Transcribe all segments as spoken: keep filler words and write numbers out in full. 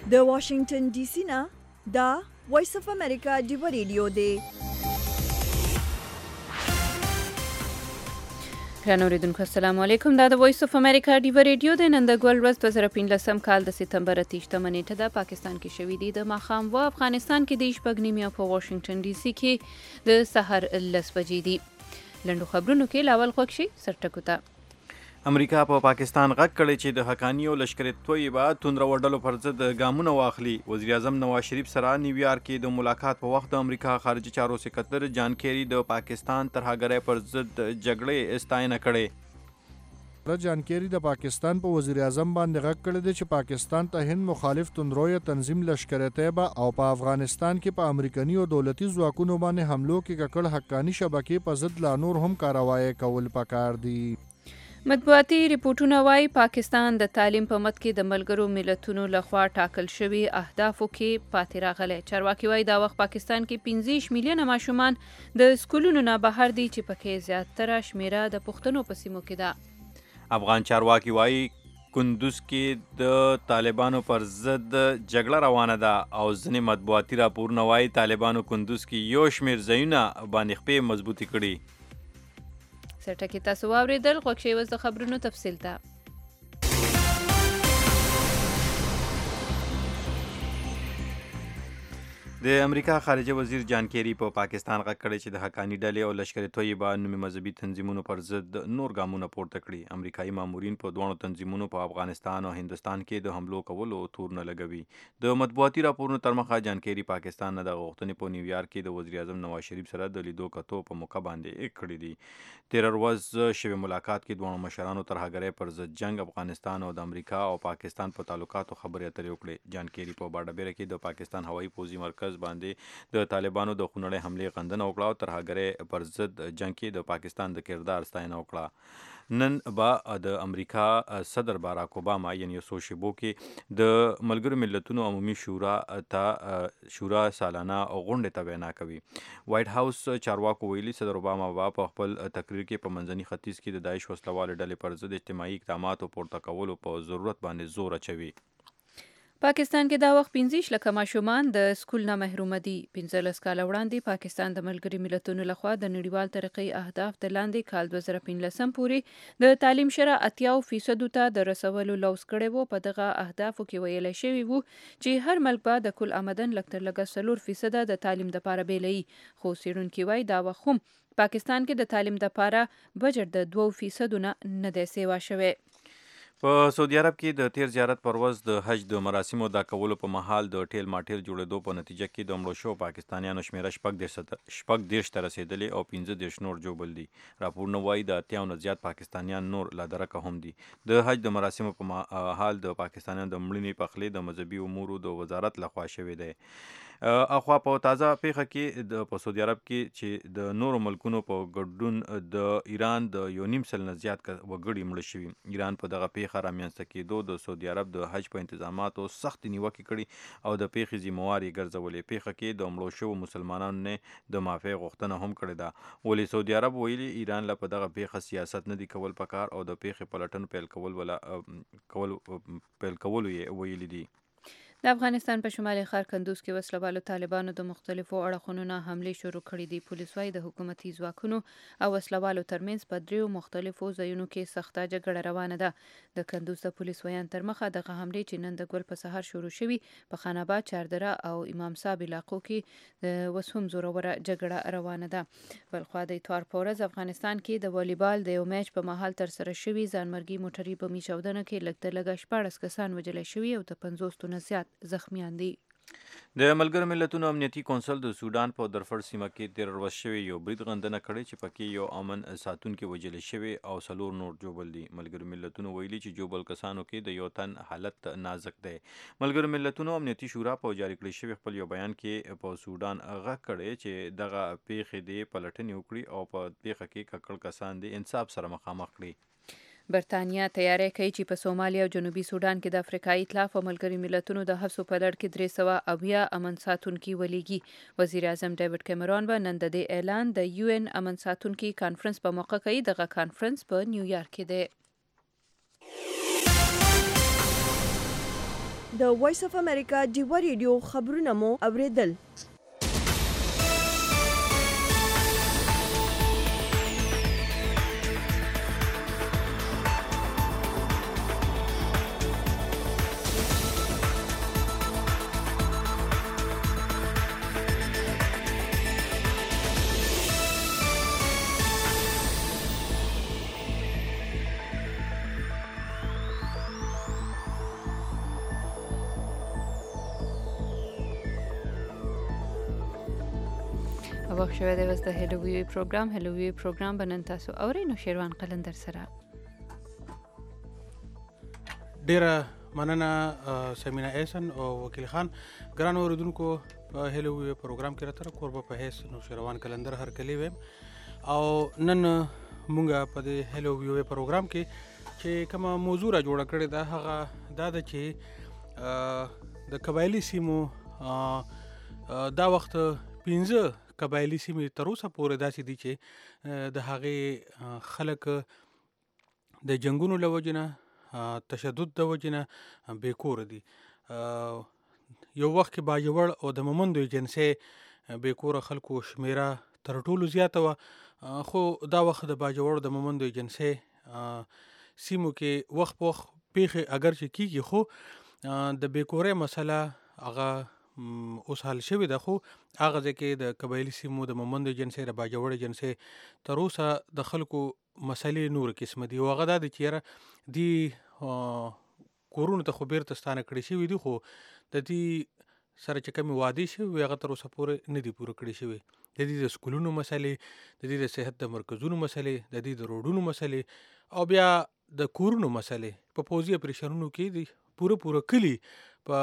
د واشنگټن ډي سي نه دا وایس اف امریکا ډیو ریډیو دی. ګرانو اوریدونکو السلام علیکم. دا د وایس اف امریکا ډیو ریډیو د نن د ګول ورځ دوه زره پنځلسم کال د سپتمبر اتهشتمه نیټه ده. پاکستان کې شوې دي د ماښام و افغانستان کې د شپږ نیمې په واشنگټن ډي سي کې د سحر لس بجې دي. لنډو خبرونو کې لاول خوښ شي سرټکو ته. امریکا په پا پاکستان غږ کړی چې د حقانی او لشکرتوی به توندره وډلو پر ضد ګامونه واخلي. وزیر اعظم نواز شریف سره نیویارک کې د ملاقات په وخت د امریکا خارجي چارو سکرتر جان کیری د پاکستان ترهګرۍ پر ضد جګړې استاینه کړې. جان کیری د پاکستان په وزیر اعظم باندې غږ کړی دی چې پاکستان ته هند مخالف توندروي تنظیم لشکر طیبه او په افغانستان کې په امریکایي او دولتي ځواکونو باندې حملو کې ککړ حقانی شبکې په ضد لا نور هم کاروایی کول پکار دي. مطبوعاتي ریپورتونه وايي پاکستان د تعلیم په مد کې د ملګرو ملتونو لخوا ټاکل شوي اهدافو کې پاتې راغلی. چارواکي وايي دا وخت پاکستان کې پنځه میلیونه ماشومان د سکولونو نه بهر دي چې پکې زیاتره شمیره د پښتنو په سیمو کې ده. افغان چارواکي وايي کندوز کې د طالبانو پر ضد جګړه روانه ده او ځینې مطبوعاتي راپورونه وايي طالبانو کندوز کې یو شمیر ځایونه باندې خپې مضبوطې کړي. سرټکی تاسو واوریدل. خوښ شئ اوس د خبرونو تفصیل ته. د امریکا خارجه وزیر جان کیری په پا پاکستان غږ کړی چې د حقانی ډلې او لشکر طیبه نومي مذهبي تنظیمونو پر ضد نور ګامونه پورته کړي. امریکایي مامورین په دوه تنظیمونو په افغانستان او هندستان کې د حملو کولو تور نه لګوي. د مطبوعاتي راپورونو تر مخه جان کیری پاکستان نه د غوښتنې په نیویارک کې د وزیر اعظم نواز شریف سره د لیدو کتو په موقع باندې کړی دي. تیر ورځ شوی ملاقات کې دوه مشرانو ترهګرۍ پر ضد جنگ، افغانستان او د امریکا او پاکستان په تعلقاتو خبرې اترې وکړې. جان کیری په باډابیره کې د پاکستان هوایي پوځي مرکز باندې د طالبانو د خونړۍ حملې غندنه وکړه او ترهګرۍ پر ضد جنگ کې د پاکستان د کردار ستاینه وکړه. نن به د امریکا صدر باراک اوباما یعنی یو څو شیبو کې د ملګرو ملتونو عمومي شورا ته شورا سالانه غونډې ته وینا کوي. وایټ هاوس چارواکو ویلي صدر اوباما به په خپل تقریر کې په منځني ختیځ کې د داعش وسلوالې ډلې پر ضد اجتماعي اقداماتو پورته کولو په ضرورت باندې زور اچوي. پاکستان کې دا وخت پنځه لکه ماشومان د سکول نه محروم دي. پنځلس کاله وړاندې پاکستان د ملګري ملتونو لخوا د نړیوال ترقۍ اهداف د لاندې کال دوه زره پنځلسم پورې د تعلیم شره اتیا فیصد ته د رسولو لوز کړی وو. په دغه اهدافو کې ویل شوی وو چې هر ملک به د کل آمدن لږ تر لږه څلور فیصد د تعلیم لپاره بیلوي. خو څېړونکي وایي دا وخت هم پاکستان کې د تعلیم لپاره بجټ د دوه فیصدو نه نه دی سیوا شوی. په سعودي عرب کې د تیر زیارت پر ورځ د حج د مراسمو ادا کولو په مهال د ټیل ماټیل جوړېدو په نتیجه کې د مړو شوو پاکستانیانو شمیره شپږ دېرش ته رسېدلې او پنځه دېرش نور ژوبل دي. راپورونه وایي د اتیاو نه زیات پاکستانیان نور لا درکه هم دي. د حج د مراسمو په مهال د پاکستانیانو د مړینې پخلی د مذهبي امورو د وزارت لخوا شوی دی. اخوا په تازه پیښه کې د په سعودي عرب کې چې د نورو ملکونو په ګډون د ایران د یو نیم سل نه زیات وګړي مړه شوي. ایران په دغه پیښه رامنځته کېدو د سعودي عرب د حج په انتظاماتو سخت نیوکې کړي او د پیښې ذمهوار یې ګرځولې. پیښه کې د مړو شوو مسلمانانو نه د معافۍ غوښتنه هم کړې ده. ولې سعودي عرب ویلي ایران له په دغه پیښه سیاست نه دی کول پکار او د پیښې پلټن پیل کول ولا کول پیل کولو یې ویلي دي. د افغانستان په شمالي ښار کندوز کې وسلوالو طالبانو د مختلفو اړخونو نه حملې شروع کړې دي. پولیس وايي د حکومتي ځواکونو او وسلوالو ترمنځ په دریو مختلفو ځایونو کې سخته جګړه روانه ده. د کندوز د پولیس ویان تر مخه دغه حملې چې نن د ګل په سهار شروع شوي په خان آباد، چاردره او امام صاحب علاقو کې اوس هم زوروره جګړه روانه ده. بلخوا د اتوار په ورځ افغانستان کې د والیبال د یو میچ په مهال ترسره شوي ځانمرګي موټري بمي چاودنه کې لږ تر لږه شپاړس کسان وژل شوي او د پنځوس نه زیات زخمیان دي. د ملګرو ملتونو امنیتي کونسل د سودان په درفړ سیمه کې تیر ورځ شوی یو برید غندنه کړې چې پکې یو امن ساتونکي وژل شوی او څلور نور ژوبل دي. ملګرو ملتونو ویلي چې ژوبل کسانو کې د یو تن حالت نازک دی. ملګرو ملتونو امنیتي شورا په جاری کړی شوی خپل یو بیان کې په سودان غږ کړی چې دغه پیښې د پلټنې وکړي او په پیښه کې ککړ کسان د انصاف سره مخامخ کړي. برتانیا تیاری کوي چې په سومالیا او جنوبي سودان کې د افریقایي ائتلاف او ملګري ملتونو د حبسو په لړ کې درې سوه اویا امن ساتونکي ولیږي. وزیر اعظم ډیوډ کیمرون به نن د دې اعلان د یو ان امن ساتونکي کانفرنس په موقع کوي. دغه کانفرنس په نیویارک کې دی. د وایس اف امریکا ډیوا ریډیو خبرونه مو اوریدل. وخت شوه د وسته هلو وی پروګرام هلو وی پروګرام بنن تاسو اورئ نو شیروان قلندر سره ډیره مننه سمینا احسن او وکیل خان ګران اوریدونکو په هلو وی پروګرام کې راته قربه په هیڅ نو شیروان قلندر هر کلی ویم او نن مونږه په دې هلو وی پروګرام کې چې کومه موضوع را جوړه کړې ده هغه دا ده چې د قبایلی سیمو دا وخت پنځه قبایلی سیمې تر اوسه پورې داسې دي چې د هغې خلک د جنګونو له وجې نه تشدد د وجې نه بې کوره دي. یو وخت کې باجوړ او د مومندو جنسۍ بې کوره خلکو شمیره تر ټولو زیاته وه، خو دا وخت د باجوړ د مومندو جنسۍ سیمو کې وخت په وخت پیښې اگر چې کېږي خو د بې کورۍ مسله هغه اوس حل شوې ده، خو هغه ځای کې د قبایلي سیمو د مومندو جنسۍ د باجوړ جنسۍ تر اوسه د خلکو مسلې نور قسمه دي او هغه دا دی چې یاره دې کورونو ته خو بیرته ستانه کړي شوي دي، خو د دې سره چې کومې وعدې شوي وي هغه تر اوسه پورې نه دي پوره کړي شوي. د دې د سکولونو مسلې، د دې د صحت د مرکزونو مسلې، د دې د روډونو مسلې او بیا د کورونو مسلې په پوځي اپریشنونو کې دي پوره پوره کلي په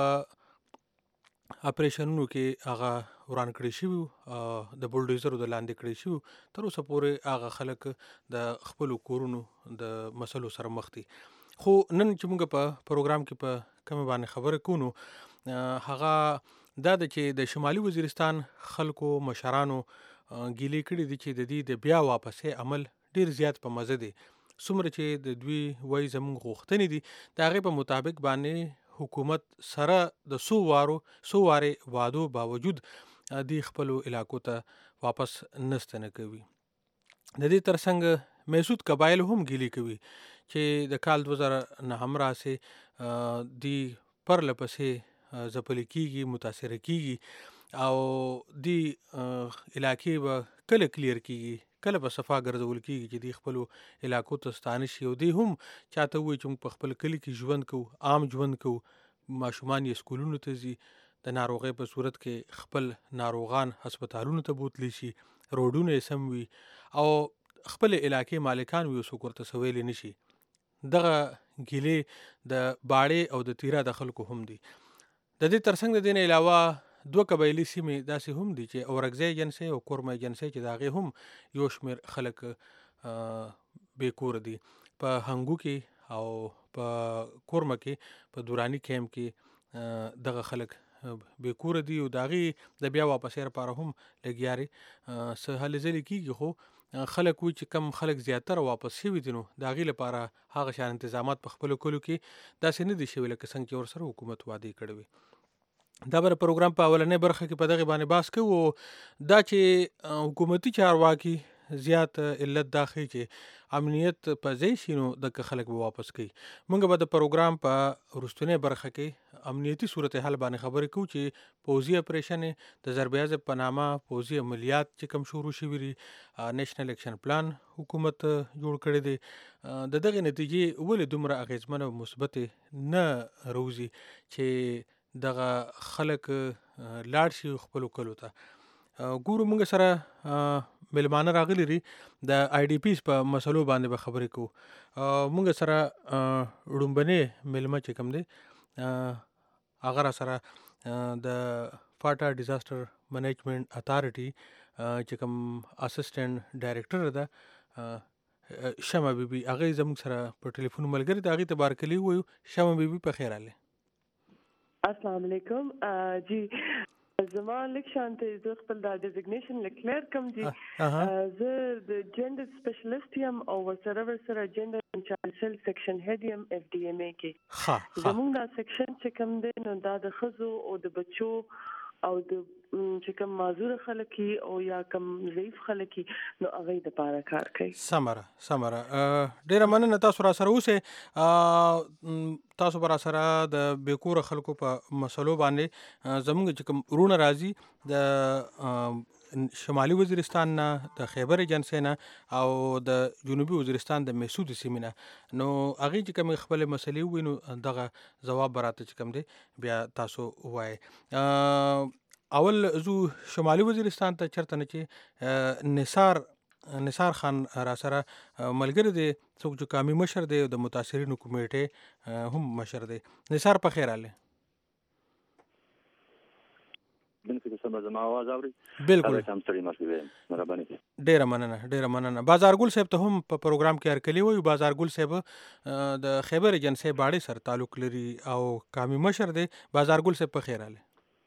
اپریشنونو کې هغه وران کړی شوي د بولډوزرو د لاندې کړی شوي، تر اوسه پورې هغه خلک د خپلو کورونو د مسلو سره مخ دي. خو نن چې موږ په پروګرام کې په کومه باندې خبره کوو نو هغه دا ده چې د شمالي وزیرستان خلکو مشرانو ګیلې کړي دي چې د دې د بیا واپسې عمل ډیر زیات په مزه دی. څومره چې د دوی وایي زموږ غوښتنې دي د هغې په مطابق باندې حکومت سره د سو وارو سو وارې وعدو باوجود دی خپلو علاقو ته واپس نستنه کوي. د دې ترڅنګ میسود قبایل هم ګیلې کوي چې د کال دوه زره نهم راسې دی پرله پسې ځپلې کېږي، متاثره کېږي او دی علاقې به کله کلیر کېږي، کله به صفا ګرځول کېږي چې دی خپلو علاقو ته ستانه شي او دی هم چاته وایي چې موږ په خپل کلي کې ژوند کوو، عام ژوند کوو، ماشومان یې سکولونو ته ځي، د ناروغۍ په صورت کې خپل ناروغان هسپتالونو ته بوتلی شي، روډونه یې سم وي او خپل علاقې مالکان وي، څوک ورته څه ویلی نه شي. دغه ګیلې د باړې او د تیرا د خلکو هم دي. د دې ترڅنګ د دې نه علاوه دوه قبایلي سیمې داسې هم دي چې اورکزی جنسۍ او کورمای جنسۍ چې د هغې هم یو شمېر خلک بې کوره دي. په هنګو کې او په کورمه کې په دوراني کیمپ کې دغه خلک بې کوره دي او د هغې د بیا واپسۍ لپاره هم لګیارې څه هلې ځلې کېږي، خو خلک وایي چې کم خلک زیاتره واپس شوي دي نو د هغې لپاره هغه شان انتظامات په خپلو کلو کې داسې نه دي شوي لکه څنګه چې ورسره حکومت وعدې کړې وي. دا به د پروګرام په اولنۍ برخه کې په دغې باندې بحث کوو. دا چې حکومتي چارواکي زیات علت دا ښیي چې امنیت په ځای شي نو دغه خلک به واپس کوي. موږ به د پروګرام په وروستنۍ برخه کې امنیتي صورتحال باندې خبرې کوو چې پوځي اپریشن د ضرب عضب په نامه پوځي عملیات چې کوم شروع شوي دي، نیشنل اکشن پلان حکومت جوړ کړی دی، د دغې نتیجې ولې دومره اغېزمنه او مثبتې نه روزي چې دغه خلک لاړ شي خپلو کلو ته. ګورو موږ سره مېلمانه راغلي دي، د آی ډي پیز په مسلو باندې به خبرې کوو. موږ سره ړومبنی مېلمه چې کوم دی هغه را سره د فاټا ډیزاسټر منیجمنټ اتارټي چې کوم اسسټنټ ډایرکټر ده شمه بیبي، هغه زموږ سره په ټلیفون ملګري ده، هغې ته بارکلي ووایو. شمه بیبي په خیر راغلې. السلام علیکم. جی زما لیک شانته زه خپل د ډیزګنیشن لیکلر کوم دي اها زه د جندر سپیشلیست یم او ورسره ورسره جندر اینڈ چایلډ سیل سیکشن هډ یم اف ډي ام ای کې. ښه ښه زموږ دا سیکشن چې کوم دی نو دا د ښځو او د بچو او د چې کوم معذور خلک او یا کوم ضعیف خلک نو هغه د پاره کار کوي. سمره سمره ډیره مننه تاسو را سره اوسه تاسو برا سره د بیکور خلکو په مسلو باندې زموږ چې کوم رونه راځي د شمالي وزیرستان نه د خیبر ایجنسی نه او د جنوبي وزیرستان د میسود سیمه نه نو هغه چې کوم خپل مسلې وینو دغه جواب براته چې کوم دی بیا تاسو وای. اول زو شمالي وزیرستان ته چرته نه چې نثار نثار خان را سره ملګری دی څوک چې قومي مشر دی د متاثرینو کمیټې هم مشر دی. نثار په خیر اله بنفیت سم زما आवाज اوري بالکل تاسو هم ستړي مشه مهرباني ډیره مننه ډیره مننه. بازارګل صاحب ته هم په پروګرام کې هرکلی وي. بازارګل صاحب د خیبر ایجنسی باړې سره تعلق لري او قومي مشر دی. بازارګل صاحب په خیر اله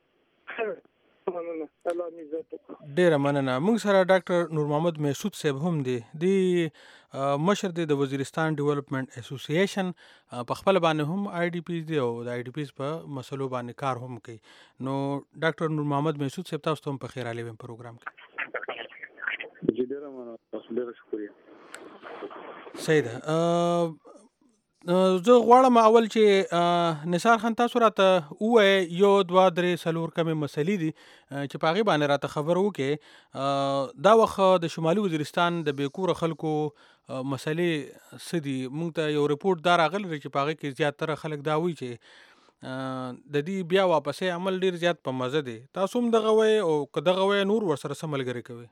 ډیره مننه. موږ سره ډاکټر نور محمد میسود صاحب هم دی دی مشر دی د وزیرستان ډیولپمنٹ اسوسییشن په خپل باندې هم آی ډی پیز دی او د آی ډی پیز په مسلو باندې کار هم کوي. نو ډاکټر نور محمد میسود صاحب تاسو هم په خیر اله ویم پروګرام کې. جی ډیره مننه تاسو ډیره شکریہ. صحیح ده. زه غواړم اول چې نثار خان تاسو راته ووایئ یو دوه درې څلور کمې مسلې دي چې په هغې باندې راته خبر وکړې. دا وخت د شمالي وزیرستان د بېکوره خلکو مسلې څه دي؟ موږ ته یو رپورټ دا راغلی دی چې په هغې کې زیاتره خلک دا وایي چې د دې بیا واپسې عمل ډېر زیات په مزه دی. تاسو هم دغه وایئ او که دغه وایئ نور ورسره څه ملګري کوئ؟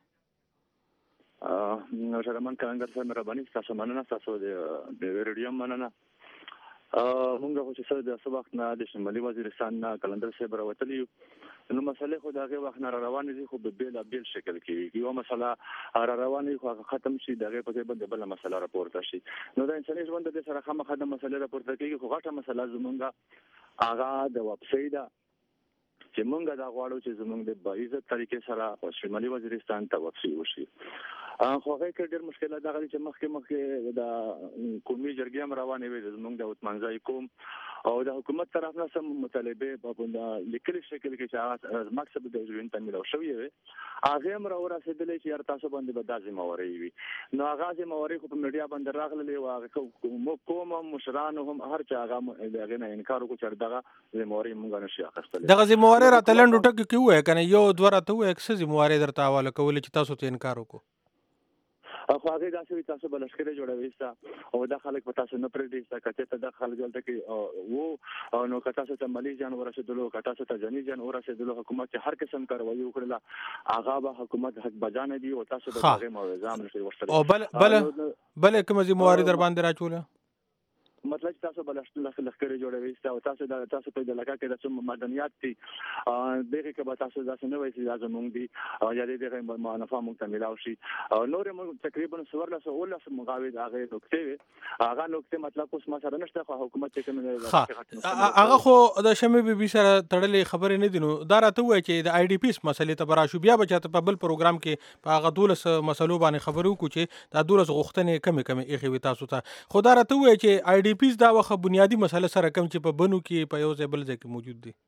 نو شرمن کانګر صاحب مهرباني تاسو مننه تاسو د ریډیو مننه. مونږ خو چې څه د څه وخت نه د شمالي وزیرستان نه کلندر صاحب راوتلي یو نو مسلې خو د هغې وخت نه را روانې دي خو په بېلابېل شکل کې یوه مسله را روانې خو ختم شي د هغې په ځای باندې بله مسله راپورته شي. نو د انساني ژوند د دې سره خامخا د مسلې راپورته کېږي خو غټه مسله زمونږ هغه د واپسۍ ده چې مونږ دا غواړو چې زمونږ د باعزت طریقې سره شمالي وزیرستان ته واپسۍ وشي. خو هغه کې ډېر مشکلات دغه دي چې مخکې مخکې د قومي جرګې هم روانې وې زموږ د عثمانزای قوم او د حکومت طرف نه سم مطالبې په لیکلي شکل کې چې هغه مقصد د ژوند ته ملو شوی وي هغه هم راورسېدلې چې یار تاسو باندې به دا ذمہواري وي. نو هغه ذمہواري خو په میډیا باندې راغلې او هغه قوم مشران هم هر چا هغه دغه نه انکار وکړ چې دغه ذمہواري مونږ نشي اخیستلی. دغه ذمہواري راته لنډ ټکي کې وایي کنه یو دوه راته وایي څه ذمہواري درته حواله کول چې تاسو ته انکار وکړو. خو هغه داسې تاسو بل لشکره جوړوي ستا او دا خلک په تاسو نه پرېږدي ستا کته ته د خلک دلته کې وو نو که تاسو ته مالی جان ورسېدلو که تاسو ته جنی جان ورسېدلو حکومت هر قسم کاروایي وکړله هغه به حکومت حق بجانه دي او تاسو به هغه موضوع نشي ورسره او بل بل بل کوم ذمہواري در باندې راچوله مطلب تاسو بل لخر جوړوي او تاسو د تاسو په د لکه کې د څوم مدنیات دي دغه کې به تاسو ځاسو نه وایي چې لازم مونږ دي او یا دغه منافع مونږ ته ملاوي شي نور موږ تقریبا سورله سورله مغاوي هغه نقطې هغه نقطې مطلب اوس ما سره نشته خو حکومت کې کوم هغه خو د شمه بي بي سره تړلې خبرې نه دي. نو دا راته وایي چې د آی ډي پیس مسلې ته براشو بیا به چاته په بل پروګرام کې په هغه دولس مسلو باندې خبرو کو چې دا دولس غوښتنې کمی کمی ایخي وي تاسو ته. خو دا راته وایي چې آی ډي پیس دا وخت بنیادی مسله سره کم چې په بنو کې په یو ځای بل ځای کې موجود دي.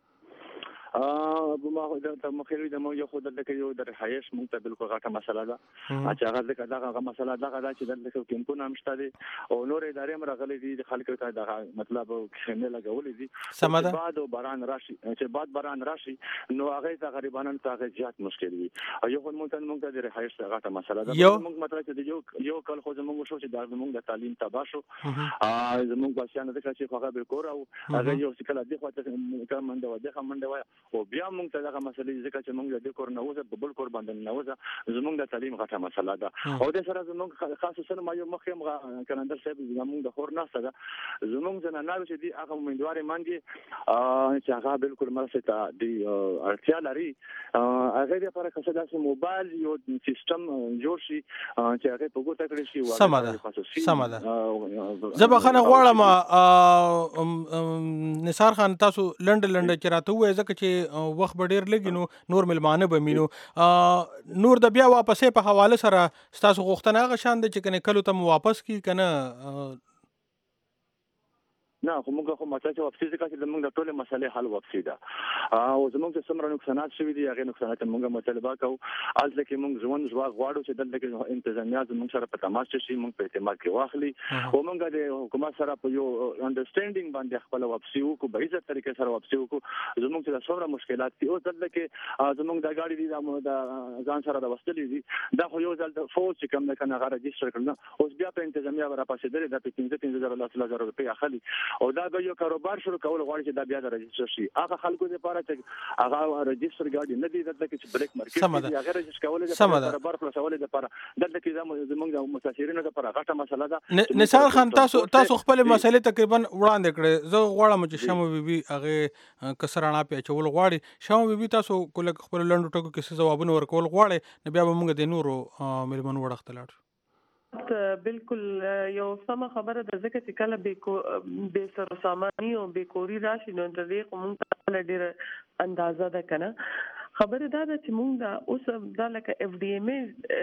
ا ما د مخېری د مو یو خود د کې یو د رهایش مونږ ته بالکل غټه مسله ده چې هغه د دغه مسله دغه ده چې د کمپونه مشته دي او نور ادارې هم راغلي دي د خلکو ته دغه مطلب خنه لګولې دي چې بعد باران راشي چې بعد باران راشي نو هغه ته غریبانو ته زیات مشکل وي یو خو مونږ ته مونږ ته د رهایش غټه مسله ده مونږ مطلب چې یو یو کال خو زموږ شو چې د مونږ د تعلیم تبا شو ا زموږ بچیان د چې هغه به کور او هغه یو څه کله د خو ته کوم منډه و د خمنډه و او بیا موږ ته دغه مسلې ځکه چې موږ د کور نه وځه په بل کور باندې نه وځه زموږ د تعلیم غټه مسله ده او د سره زموږ خاصه ما یو مخیم کلندر صاحب زموږ د خور نه سره زموږ زنانه چې دی هغه امیدوارې مانګي چې هغه بالکل مرسته ته دی اړتیا لري هغه لپاره که څه داسې موبایل یو سیستم جوړ شي چې هغه په ګوته کړی شي سمه ده سمه ده. زه بخښنه غواړم نثار خان تاسو لنډ لنډ چې راته ووایئ ځکه چې کې وخت به ډېر لګي نو نور ملمانه به مینو نور د بیا واپسې په حواله سره ستاسو غوښتنه هغه شان دی چې کنه کلو ته مو واپس کی کنه نه خو موږ خو ماته چې واپسې ځکه چې موږ د ټولې مسلې حل واپسې ده او زموږ چې څومره نقصانات شوي دي هغه نقصانات موږ مطالبه کوو الته کې موږ ژوند ژواک غواړو چې دلته کې انتظامیه زموږ سره په تماس شي موږ په اعتماد کې واخلي او موږ د حکومت سره په یو انډرستانډینګ باندې خپل واپسې وکړو په عزت طریقې سره واپسې وکړو زموږ چې څومره مشکلات دي او دلته کې زموږ د گاډي دي د ځان سره د وستلې دي دا خو یو ځل د فوج چې کوم د کنه غره رجستر کړل اوس بیا په انتظامیه ورا پاسې درې د پنځه پنځه زره لاس لزر روپۍ اخلي او دا به یو کاروبار شروع کول غواړي چې دا بیا د رجستر شي هغه خلکو لپاره چې هغه رجستر گاډي نه دي دلته کې بلیک مارکیټ دی هغه رجستر کول د کاروبار خلاصول لپاره دلته کې زموږ د متاثرینو لپاره غټه مسله ده نثار خان تاسو تاسو خپل مسلې تقریبا وړاندې کړې زه غواړم چې شمو بیبي هغه کسرانه پیچول غواړي شمو بیبي تاسو کله خپل لنډو ټکو کې ځوابونه ورکول غواړي نو بیا به موږ د نورو ملمنو وړاندې لاړ بالکل یو سمه خبره ده ځکه چې کله به به سر سامانی او به کوري راشي نو د دې کوم ته ډېر اندازه ده کنه خبره دا ده چې موږ دا اوس دا لکه اف ډي ایم ای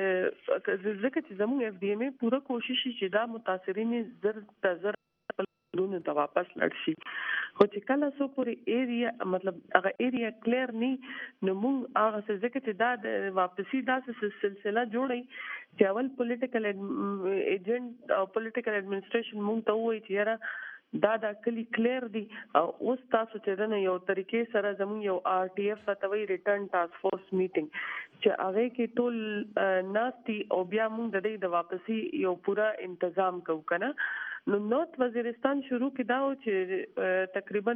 ځکه چې زموږ اف ډي ایم ای پوره کوشش چې دا متاثرین زر تزر لونه ته واپس لړ شي خو چې کله سو پورې ایریا مطلب هغه ایریا کلیر ني نو موږ هغه ځکه چې دا د واپسی دا سلسله جوړي چې اول پولیټیکل ایجنټ او پولیټیکل ایڈمنسټریشن موږ ته وایي چې یاره دا دا کلی کلیر دي او اوس تاسو چې نه یو طریقې سره زموږ یو آر ټي اف فتوی ریټرن ټاسک فورس میټینګ چې هغه کې ټول ناستي او بیا موږ د دې د واپسی یو پورا تنظیم کوو کنه نو نورث وزیرستان شروع کې دا و چې تقریبا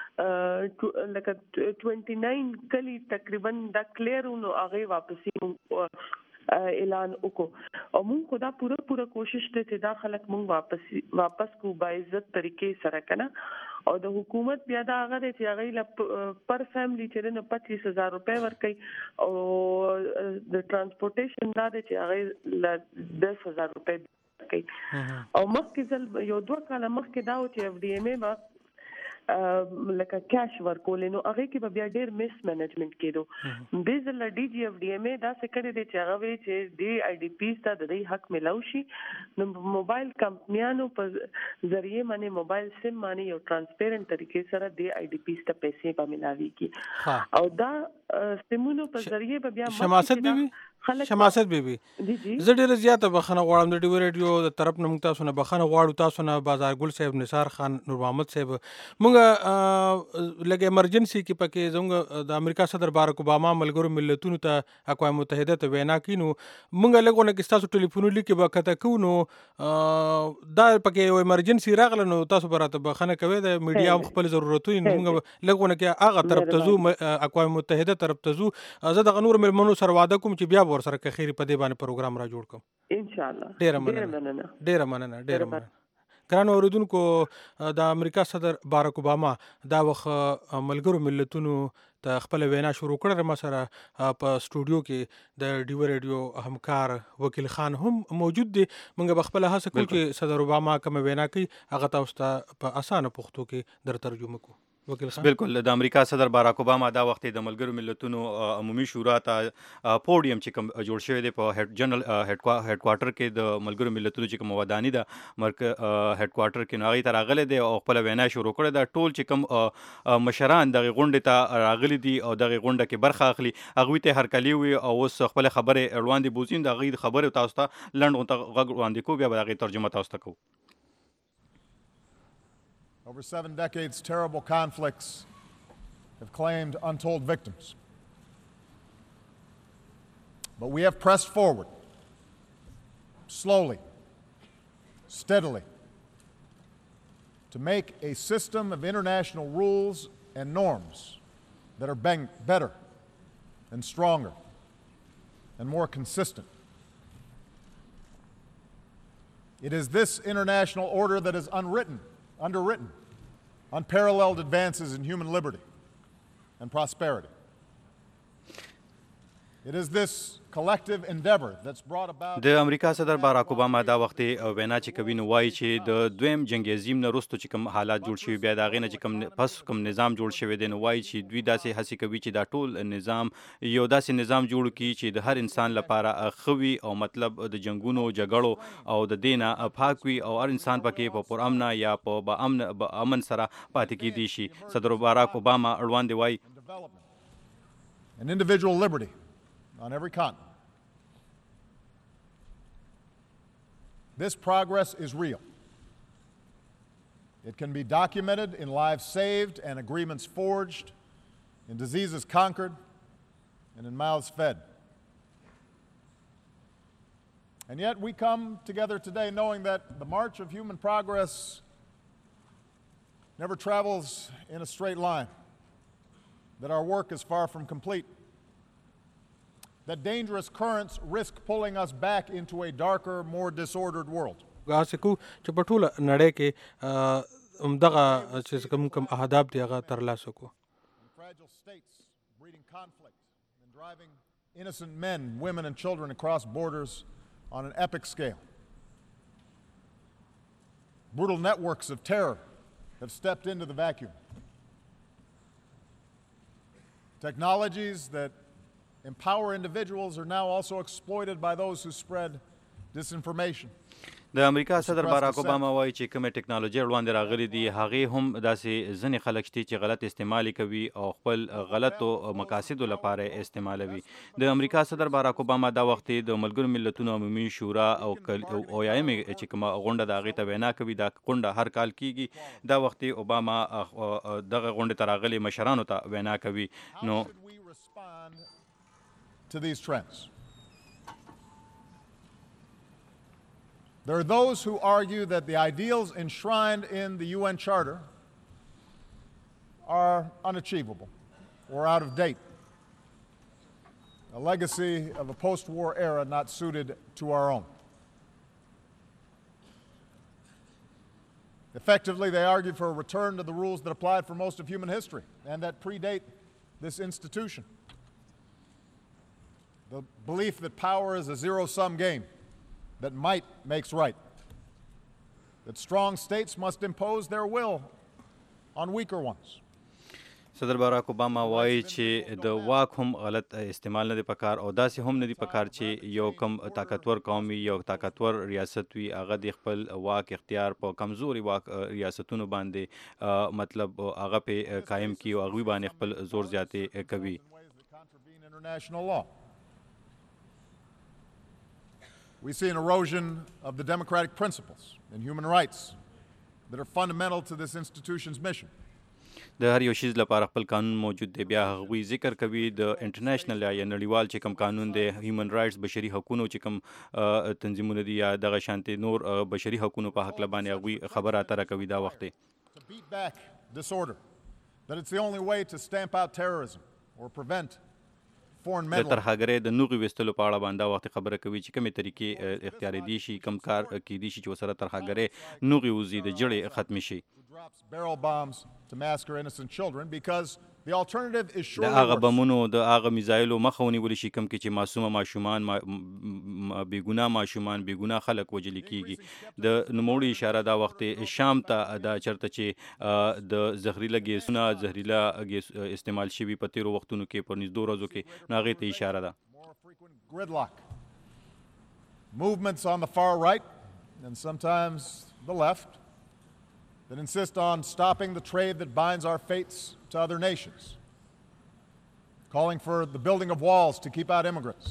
لکه उनतीस کلی تقریبا دا کلیر نو هغه واپسی اعلان وکړو او موږ خدا پوره پوره کوشش ته چې دا خلک موږ واپس واپس کو باعزت طریقې سره کنه او د حکومت بیا دا هغه چې هغه پر فیملی چې نه पच्चीस हज़ार روپے ورکړي او د ترانسپورټیشن دا چې هغه दस हज़ार روپے او مخکې ځل یو دوه کاله مخکې دا و چې اف ډي ایم ای با لکه کیش ورکول نو هغه کې به بیا ډیر میس منیجمنت کېدو د ځل ډي جی اف ډي ایم ای دا څه کړی دی چې هغه وی چې دی آی ډي پی ته د دې حق ملو شي نو موبایل کمپنیانو په ذریعہ باندې موبایل سیم باندې یو ترانسپیرنت طریقې سره دی آی ډي پی ته پیسې به ملاويږي او دا سیمونو په ذریعہ به بیا شماست بیبي شماست بیبي زه ډیره زیاته بخنه غواړم د ډیو ریډیو د طرف نه موږ تاسو نه بخنه غواړو تاسو نه بازار ګل صاحب نثار خان نور محمد صاحب موږ لګ ایمرجنسي کې پکې زموږ د امریکا صدر بارک اوباما ملګرو ملتونو ته اقوام متحده ته وینا کینو موږ لګونه کې تاسو ټلیفون لیکي به کته کو نو دا پکې یو ایمرجنسي راغله نو تاسو براته بخنه کوي د میډیا خپل ضرورتونه موږ لګونه کې هغه طرف ته زو اقوام متحده طرف ته زو زه د غنور ملمنو سره وعده کوم چې بیا ور سره که خیر په دې باندې پروګرام را جوړ کوم ان شاء الله ډیر مننه ډیر مننه ډیر مننه ګران اوریدونکو د امریکا صدر بارک اوباما دا وخت ملګرو ملتونو ته خپل وینا شروع کړه ما سره په سټوډیو کې د ډیو ریډیو همکار وکیل خان هم موجود دی موږ به خپل هڅه کوو چې صدر اوباما کوم وینا کوي هغه تاسو ته په اسانه پښتو کې در ترجمه کوو بالکل د امریکا صدر باراک اوباما دا وخت د ملګرو ملتونو عمومي شورا ته پوډیم چې کوم جوړ شوی دی په هډ جنرال هډ کوارټر کې د ملګرو ملتونو چې کوم ودانی ده مرک هډ کوارټر کې ناغي تر راغله دی او خپل وینا شروع کړه دا ټول چې کوم مشران د غونډې ته راغلي دي او د غونډه کې برخه اخلي هغه ته هرکلی وي او اوس خپل خبره اړوند بوزین د غي خبره تاسو ته لند غږ وړاندې کو بیا به غي ترجمه تاسو ته کو Over seven decades, terrible conflicts have claimed untold victims. But we have pressed forward, slowly, steadily, to make a system of international rules and norms that are bang- better and stronger and more consistent. It is this international order that is unwritten, underwritten, unparalleled advances in human liberty and prosperity. It is this collective endeavor that's brought about د امریکا صدر باراک اوباما دا وخت وینا چې کوي نو وایي چې د دویم جنگ عظیم نه وروسته چې کوم حالات جوړ شوي بیا د هغې نه چې کوم پس کوم نظام جوړ شوی دی نو وایي چې دوی داسې هڅې کوي چې دا ټول نظام یو داسې نظام جوړ کړي چې د هر انسان لپاره ښه وي او مطلب د جنګونو جګړو او د دې نه پاک وي او هر انسان پکې په پرامنه یا په با امن با امن سره پاتې کیدی شي. صدر باراک اوباما اړوند وایي and individual liberty on every continent. This progress is real. It can be documented in lives saved and agreements forged, in diseases conquered, and in mouths fed. And yet we come together today knowing that the march of human progress never travels in a straight line, that our work is far from complete, that dangerous currents risk pulling us back into a darker, more disordered world. غاسکو چې په ټوله نړۍ کې همدغه چې کوم کوم اهداف دي هغه ترلاسه کړو. Fragile states breeding conflict and driving innocent men, women and children across borders on an epic scale. Brutal networks of terror have stepped into the vacuum. Technologies that empower individuals are now also exploited by those who spread disinformation. د امریکا صدر باراک اوباما وایي چې کومه ټکنالوژي وړاندې راغلي دي هغې هم داسې ځینې خلک شته چې غلط استعمال کوي او خپل غلطو مقاصدو لپاره استعمالوي. د امریکا صدر باراک اوباما دا وخت د ملګرو ملتونو عمومي شورا او اویایم چې کومه غونډه د هغې ته وینا کوي دا غونډه هر کال کیږي. دا وخت اوباما دغه غونډې ته راغلي مشرانو ته وینا کوي. نو to these trends. There are those who argue that the ideals enshrined in the U N Charter are unachievable or out of date, a legacy of a post-war era not suited to our own. Effectively, they argue for a return to the rules that applied for most of human history and that predate this institution. The belief that power is a zero-sum game, that might makes right, that strong states must impose their will on weaker ones. صدر باراک اوباما وایي چې د واک هم غلط استعمال نه دی پکار او داسې هم نه دی پکار چې یو کم طاقتور قوم وي یو طاقتور ریاست وي هغه د خپل واک اختیار په کمزوري واک ریاستونو باندې مطلب هغه په قائم کړي او هغوی باندې خپل زور زیاتې کوي. We see an erosion of the democratic principles and human rights that are fundamental to this institution's mission. د هر یو شیز لپاره خپل قانون موجود دی. بیا هغوی ذکر کوي د انټرنیشنل یا نړیوال چې کوم قانون دی هیومن رایټس بشري حقوقو چې کوم تنظیمونه دي یا دغه شانتي نور بشري حقوقو په حق لبانې هغوی خبره اتره کوي دا وخت. To beat back disorder, that it's the only way to stamp out terrorism or prevent د ترهګرۍ د نوغې ویستلو په اړه باندې وخت خبره کوي چې کومې طریقې اختیاري دي شي کوم کار کیدی شي چې وسره ترهګرۍ نوغې وځي د جړې ختمې شي. د هغه بمونو د هغه میزایلو مخه ونیول شي کوم کې چې معصومه ماشومان بېګناه ماشومان بېګناه خلک وژل کیږي. د نوموړي اشاره دا وخت شام ته دا چرته چې د زهرجله ګیسونه زهرجله ګیس استعمال شوي په تیرو وختونو کې په نږدې ورځو کې نو هغې ته اشاره ده. Movements on the far right and sometimes the left that insist on stopping the trade that binds our fates to other nations, calling for the building of walls to keep out immigrants.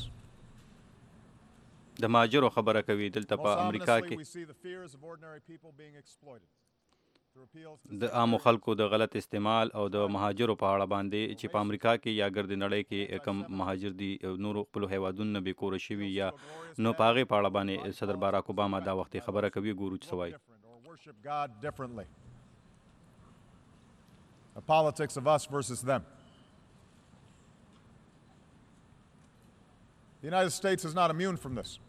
د مهاجرو خبره کوي دلته په امریکا کې د عامو خلکو د غلط استعمال او د مهاجرو په اړه باندې چې په امریکا کې یا ګرد نړۍ کې کم مهاجر دي نورو خپلو هیوادونو نه بېکوره شوي یا نو په هغې په اړه باندې صدر باراک اوباما دا وخت خبره کوي. ګورو چې څه وایي. Worship God differently. A politics of us versus them. The United States is not immune from this.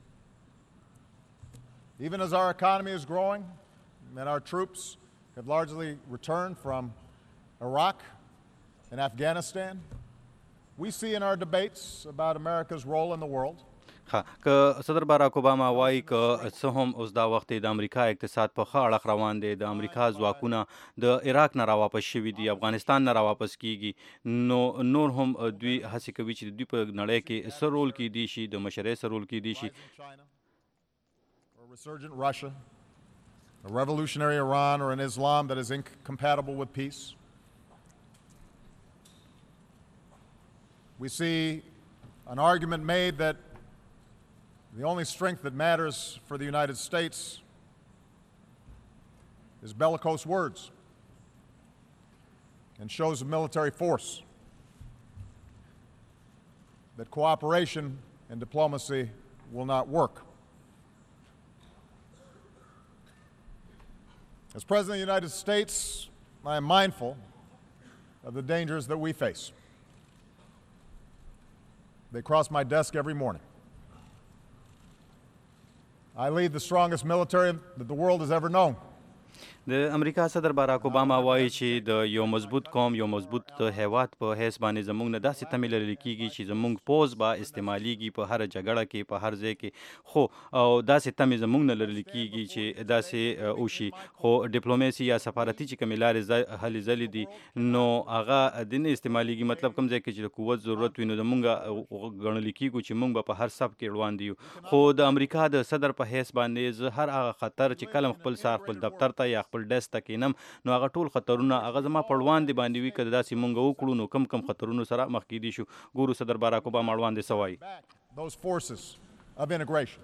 Even as our economy is growing and our troops have largely returned from Iraq and Afghanistan, We see in our debates about America's role in the world ها که صدر باراک اوباما وایي که څه هم اوس دا وخت د امریکا اقتصاد په ښه اړخ روان دی، د امریکا ځواکونه د عراق نه راواپس شوي دي، افغانستان نه راواپس کیږي، نو نور هم دوی هڅې کوي چې دوی په نړۍ کې څه رول کیدی شي، د مشرۍ څه رول کیدی شي. or resurgent Russia, a revolutionary Iran, or an Islam that is incompatible with peace. We see an argument made that the only strength that matters for the United States is bellicose words and shows of military force, that cooperation and diplomacy will not work. As President of the United States, I am mindful of the dangers that we face. They cross my desk every morning. I lead the strongest military that the world has ever known. د امریکا صدر باراک اوباما وایي چې د یو مضبوط قوم، یو مضبوط هیواد په حیث باندې زموږ نه داسې تمې لرل کیږي چې زموږ پوز به استعمالیږي په هر جګړه کې، په هر ځای کې، خو او داسې تمې زموږ نه لرل کیږي چې داسې وشي. خو ډیپلوماسي یا سفارتي چې کومې لارې هلې ځلې دي نو هغه د نه استعمالیږي. مطلب کوم ځای کې چې د قوت ضرورت وي نو زموږ ګڼل کیږو چې موږ به په هر صف کې روان دي. خو د امریکا د صدر په حیث باندې زه هر هغه خطر چې کلم خپل سار خپل دفتر ته یا خپل ډیسک ته کینم نو هغه ټول خطرونه هغه زما په وړاندې باندې وي، که داسې مونږ وکړو نو کم کم خطرونو سره مخ کیدی شو. ګورو صدر باراک اوباما وړاندې څه وایي. Those forces of integration.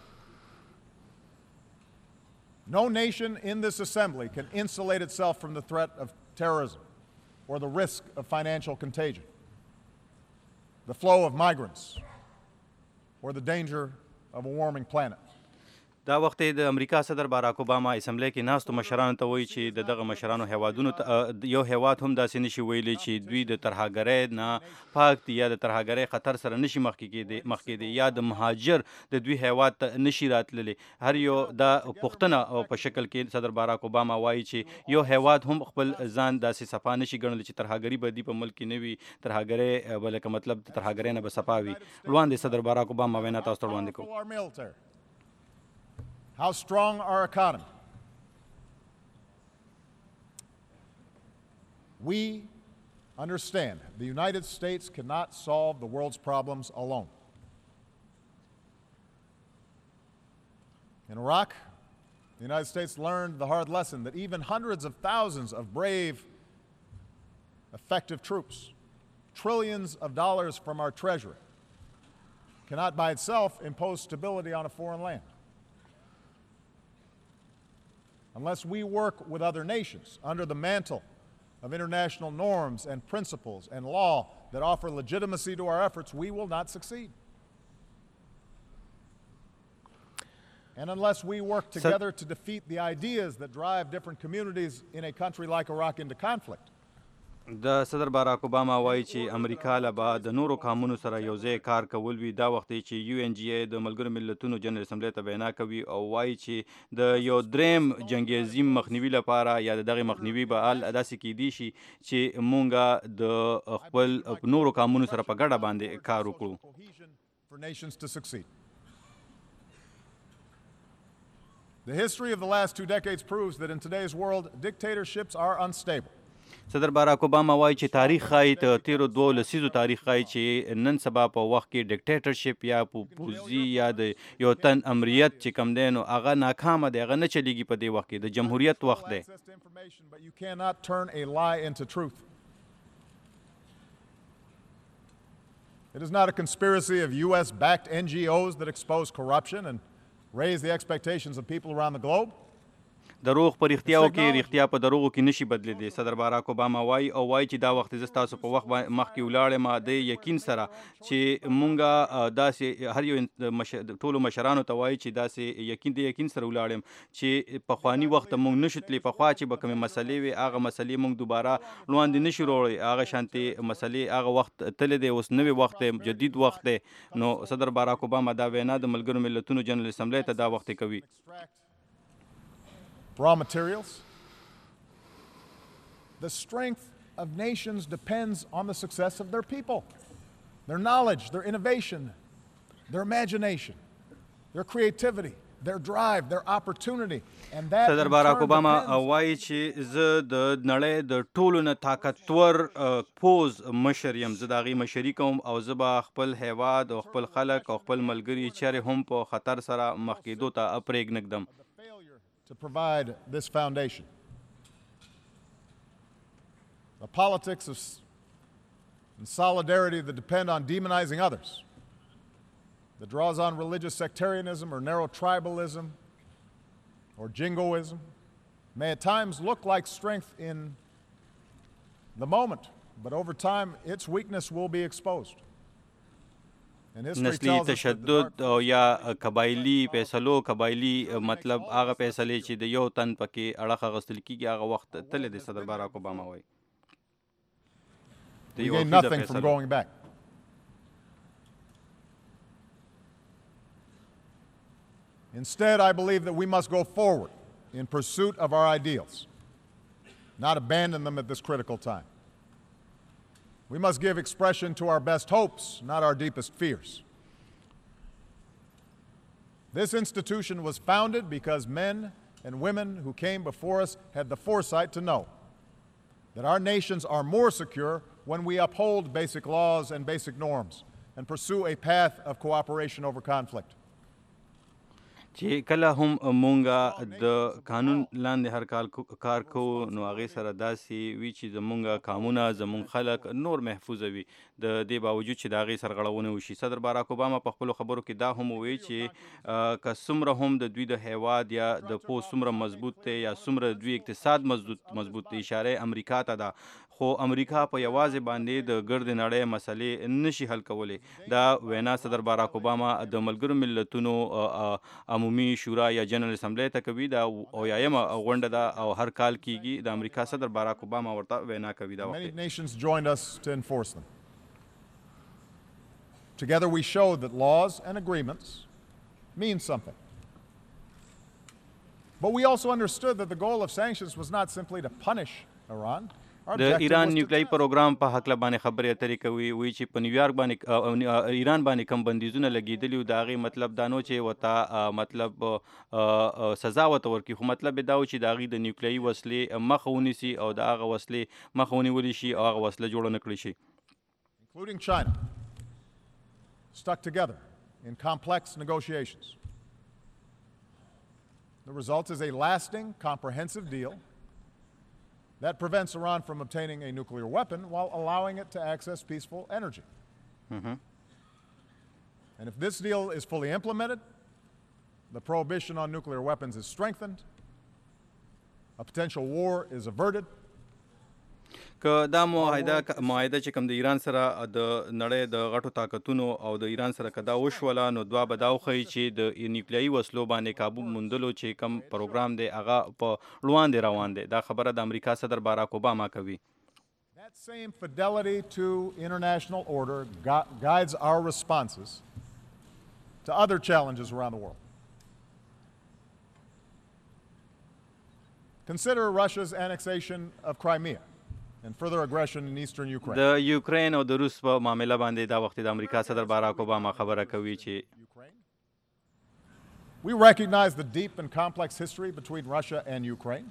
No nation in this assembly can insulate itself from the threat of terrorism or the risk of financial contagion, the flow of migrants, or the danger of a warming planet. دا وخت د امریکا صدر باراک اوباما اسمبلی کې ناستو مشرانو ته وایي چې د دغه مشرانو هیوادونو یو هیواد هم داسې نشي ویلی چې دوی د ترهګرۍ نه پاک دي یا د ترهګرۍ خطر سره نشي مخ کېدی یا د مهاجر د دوی هیواد ته نشي راتللی. هر یو دا پوښتنه په شکل کې صدر باراک اوباما وایي چې یو هیواد هم خپل ځان داسې صفا نشي ګڼلی چې ترهګري به دي په ملک کې نه وي، ترهګرۍ به لکه مطلب د ترهګرۍ نه به صفا وي. وړاندې صدر باراک اوباما وینا تاسو ته وړاندې کوو. How strong our economy. We understand the United States cannot solve the world's problems alone. In Iraq, the United States learned the hard lesson that even hundreds of thousands of brave, effective troops, trillions of dollars from our treasury, cannot by itself impose stability on a foreign land. Unless we work with other nations under the mantle of international norms and principles and law that offer legitimacy to our efforts, we will not succeed. And unless we work together to defeat the ideas that drive different communities in a country like Iraq into conflict. د صدر باراک اوباما وایي چې امریکا له به د نورو قومونو سره یو ځای کار کول وي. دا وخت چې یو ان جی ای د ملګرو ملتونو جنرال اسمبلی ته وینا کوي او وایي چې د یو دریم جنګ عظیم مخنیوي لپاره یا د دغه مخنیوي به حال داسې کیدی شي چې مونږ د خپل نورو قومونو سره په ګډه باندې کار وکړو. The history of the last two decades proves that in today's world, dictatorships are unstable. صدر باراک اوباما وایي چې تاریخ ښایي د تیرو دوو لسیزو تاریخ ښایي چې نن سبا په وخت کې ډیکټیټرشپ یا پوپوزي یا د یو تن امریت چې کم دی نو هغه ناکامه دی، هغه نه چلیږي په دې وخت کې، د جمهوریت وخت دی. But you cannot turn a lie into truth. It is not a conspiracy of U S-backed N G Os that expose corruption and raise the expectations of people around the globe. دروغ په رښتیاو کې رښتیا په دروغو کې نشي بدلیدي. صدر باراک اوباما وایي او وایي چې دا وخت زه ستاسو په وخت مخکې ولاړم د یقین سره چې مونږه داسې هر یو ټولو مشرانو ته وایي چې داسې یقین د یقین سره ولاړم چې پخواني وخت مونږ نشو تللی، پخوا چې به کومې مسلې وي هغه مسلې مونږ دوباره وړاندې نشو وروړی، هغه شانتې مسلې هغه وخت تللی دی، اوس نوی وخت دی، جدید وخت دی. نو صدر باراک اوباما دا وینا د ملګرو ملتونو جنرال اسمبلی ته دا وخت کوي. Raw materials. The strength of nations depends on the success of their people. their knowledge, their innovation, their imagination, their creativity, their drive, their opportunity, and that صدر باراک اوباما وایي چې زه د نړۍ د ټولو نه طاقتور پوز مشر یم، زه د هغې مشري کوم او زه به خپل هیواد او خپل خلک او خپل ملګري چیرې هم په خطر سره مخ کېدو ته پرېږدم. To provide this foundation. The politics of and solidarity that depend on demonizing others, that draws on religious sectarianism or narrow tribalism or jingoism, may at times look like strength in the moment, but over time its weakness will be exposed. نسلی تشدد او یا قبایلی فیصلو قبایلی مطلب هغه فیصلې چې د یو تن پکې اړخ اخیستل کېږي هغه وخت تللی دی. صدر باراک اوباما وایي We gain nothing from going back. Instead, I believe that we must go forward in pursuit of our ideals, not abandon them at this critical time. We must give expression to our best hopes, not our deepest fears. This institution was founded because men and women who came before us had the foresight to know that our nations are more secure when we uphold basic laws and basic norms and pursue a path of cooperation over conflict. چې کله هم مونږه د قانون لاندې هر کال کار کوو نو هغې سره داسې وي چې زمونږ قامونه زمونږ خلک نور محفوظه وي، د دې باوجود چې د هغې سرغړونې وشي. صدر باراک اوباما په خپلو خبرو کې دا هم وویل چې که څومره هم د دوی د هیواد یا د پوځ څومره مضبوط دی یا څومره دوی اقتصاد مضبوط مضبوط دی، اشاره امریکا ته ده، خو امریکا په یوازې باندې د ګرد نړۍ مسلې نشي حل کولی. دا وینا صدر باراک اوباما د ملګرو ملتونو عمومي شورا یا جنرال اسمبلی ته کوي. دا اویایمه غونډه ده او هر کال کیږي. د امریکا صدر باراک اوباما ورته وینا کوي. دا وخت Many nations joined us to enforce them. Together we showed that laws and agreements mean something. But we also understood that the goal of sanctions was not simply to punish Iran. د ایران نیوکلیایي پروګرام په هکله باندې خبرې اترې کوي. وایي چې په نیویارک باندې ایران باندې کم بندیزونه لګېدلي وو، د هغې مطلب دا نو چې ورته مطلب سزا ورته ورکړي، خو مطلب یې دا و چې د هغې د نیوکلیایي وسلې مخه ونیسي او د هغه وسلې مخه ونیولی شي او هغه وسله جوړه نه کړی شي. Including China, stuck together in complex negotiations. The result is a lasting, comprehensive deal that prevents Iran from obtaining a nuclear weapon while allowing it to access peaceful energy. Mm-hmm. And if this deal is fully implemented, the prohibition on nuclear weapons is strengthened, a potential war is averted. که دا معاهده معاهده چې کوم د ایران سره د نړۍ د غټو طاقتونو او د ایران سره که دا وشوله نو دوه به دا وښیي چې د نیوکلیایي وسلو باندې کابو موندلو چې کوم پروګرام دی هغه په وړاندې روان دی. دا خبره د امریکا صدر باراک اوباما کوي. That same fidelity to international order gu- guides our responses to other challenges around the world. Consider Russia's annexation of Crimea and further aggression in eastern Ukraine. د یوکرین او د روس په معامله باندې دا وخت د امریکا صدر باراک اوباما خبره کوي چې We recognize the deep and complex history between Russia and Ukraine.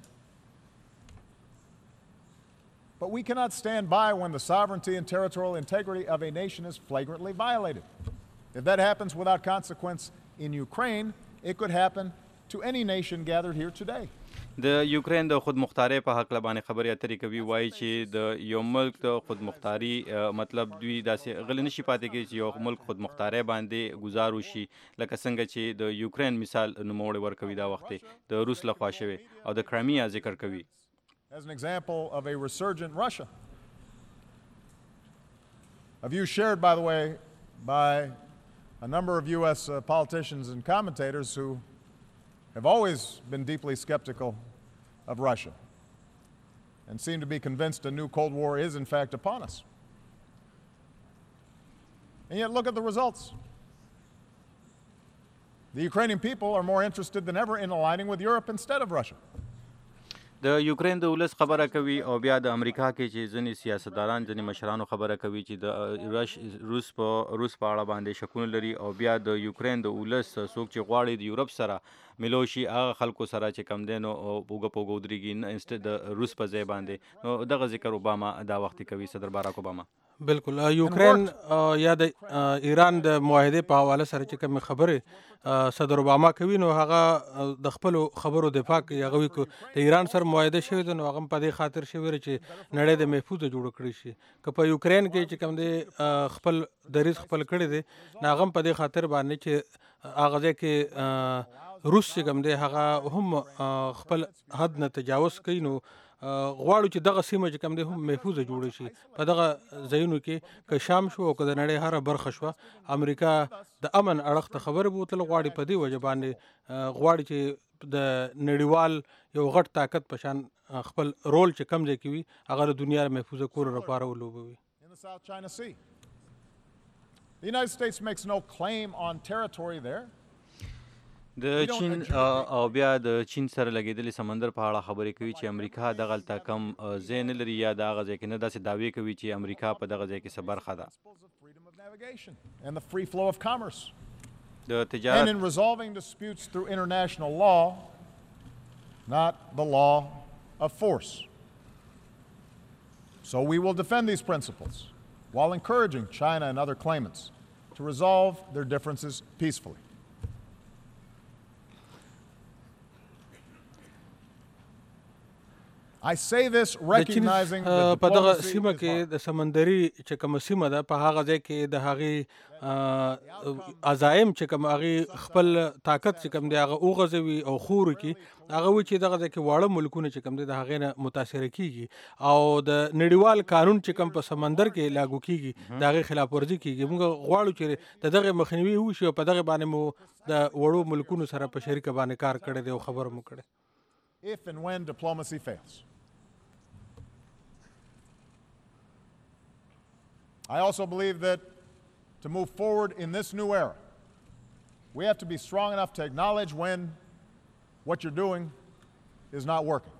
But we cannot stand by when the sovereignty and territorial integrity of a nation is flagrantly violated. If that happens without consequence in Ukraine, it could happen to any nation gathered here today. د یوکرین د خودمختارۍ په هکله باندې خبرې اترې کوي. وایي چې د یو ملک د خودمختاري مطلب دوی داسې غلی نشي پاتې کېږي چې یو ملک خودمختارۍ باندې ګزار وشي، لکه څنګه چې د یوکرین مثال نوموړی ورکوي دا وخت د روس لخوا شوی او د کرایمیا ذکر کوي. As an example of a resurgent Russia, a view shared, by the way, by a number of U S uh, politicians and commentators who have always been deeply skeptical of Russia and seem to be convinced a new Cold War is in fact upon us. And yet look at the results. The Ukrainian people are more interested than ever in aligning with Europe instead of Russia. د یوکرین د ولس خبره کوي او بیا د امریکا کې چې ځینې سیاستداران ځینې مشرانو خبره کوي چې د رش روس په روس په اړه باندې شکونه لري او بیا د یوکرین د ولس څوک چې غواړي د یورپ سره ملوشي هغه خلکو سره چې کم دین او پوګه پوګه ودرېږي نه انسټ د روس په ځای باندې نو دغه ذکر اوباما دا وخت کوي صدر باراک اوباما. بالکل یوکرین یا د ایران د معاهده په حواله سره چې کوم خبره صدر اوباما کوي نو هغه د خپل خبرو دفاع کوي. هغه وی کو د ایران سره معاهده شوی دی نو هغه په دې خاطر شوی چې نړۍ د محفوظ جوړ کړی شي. که په یوکرین کې چې کوم دی خپل دریځ خپل کړی دی نو هغه په دې خاطر باندې چې هغه ځکه روس چې کوم دی هغه هم خپل حد نه تجاوز کوي نو غواړو چې دغه سیمه چې کوم دی هم محفوظه جوړ شي. په دغه ځایونو کې که شام شو او که د نړۍ هره برخه شوه امریکا د امن اړخ ته خبرې بوتل غواړي. په دې وجه باندې غواړي چې د نړیوال یو غټ طاقت په شان خپل رول چې کم ځای کې وي هغه د دنیا محفوظه کولو لپاره ولوبوي. The United States makes no claim on territory there. د چین او بیا د چین سره لګیدلې سمندر په اړه خبرې کوي چې امریکا دغه الته کم ځای نه لري یا دغه ځای کې نه داسې دعوی کوي چې امریکا په دغه ځای کې څه برخه ده. And the free flow of commerce. د تجارت And in resolving disputes through international law, not the law of force. So we will defend these principles while encouraging China and other claimants to resolve their differences peacefully. I say this recognizing the په دغه diplomacy سیمه is کې hard. د سمندري چې کوم سیمه ده په هغه ځای کې د هغې عزایم چې کوم هغې خپل طاقت چې کوم دی هغه وغځوي او خورو کې هغه وي چې دغه ځای کې واړه ملکونه چې کوم دی د هغې نه متاثره کیږي او د نړیوال قانون چې کوم په سمندر کې لاګو کیږي د هغې خلاف ورزي کیږي. موږ غواړو چې د دغه مخنیوي وشي او په دغه باندې مو د وړو ملکونو سره په شریکه باندې کار کړی دی او خبره مو کړې. If and when diplomacy fails. I also believe that to move forward in this new era, we have to be strong enough to acknowledge when what you're doing is not working.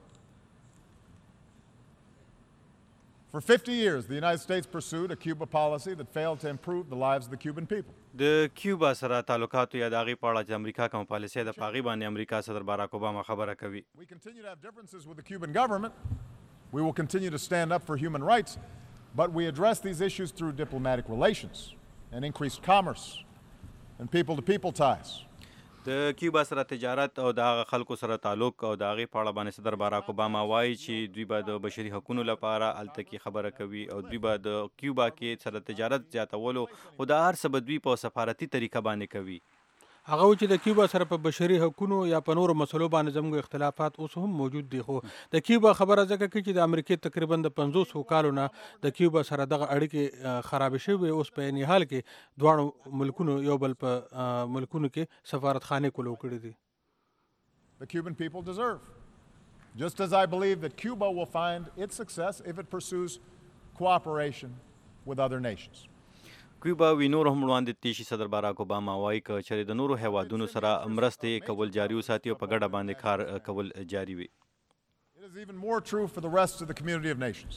For fifty years, the United States pursued a Cuba policy that failed to improve the lives of the Cuban people. د کیوبا سره تعلقاتو یا د هغې په اړه چې امریکا کوم پالیسي ده په هغې باندې امریکا صدر باراک اوباما خبره کوي. We continue to have differences with the Cuban government. We will continue to stand up for human rights, but we address these issues through diplomatic relations and increased commerce and people-to-people ties. د کیوبا سره تجارت او د هغه خلکو سره تعلق او د هغې په اړه باندې صدر باراک اوباما وایي چې دوی به د بشري حقونو لپاره هلته کې خبره کوي او دوی به د کیوبا کې سره تجارت زیاتولو خو د هر څه به دوی په سفارتي طریقه باندې کوي. هغه چې د کیوبا سره په بشري حقوقو یا په نورو مسلو باندې زموږ اختلافات اوس هم موجود دي خو د کیوبا خبره ځکه کوي چې د امریکا تقریبا د پنځوس کالو نه د کیوبا سره دغه اړیکې خراب شوي اوس په یعنی حال کې دواړو ملکونو یو بل په ملکونو کې سفارتخانه کولو کړې دي. The Cuban people deserve. Just as I believe that Cuba will find its success if it pursues cooperation with other nations. کیوبا وی نور هم وړاندې تللی شي. صدر باراک اوباما وایي که چېرې د نورو هیوادونو سره مرستې کول جاري وساتي او په ګډه باندې کار کول جاري وي. It is even more true for the rest of the community of nations.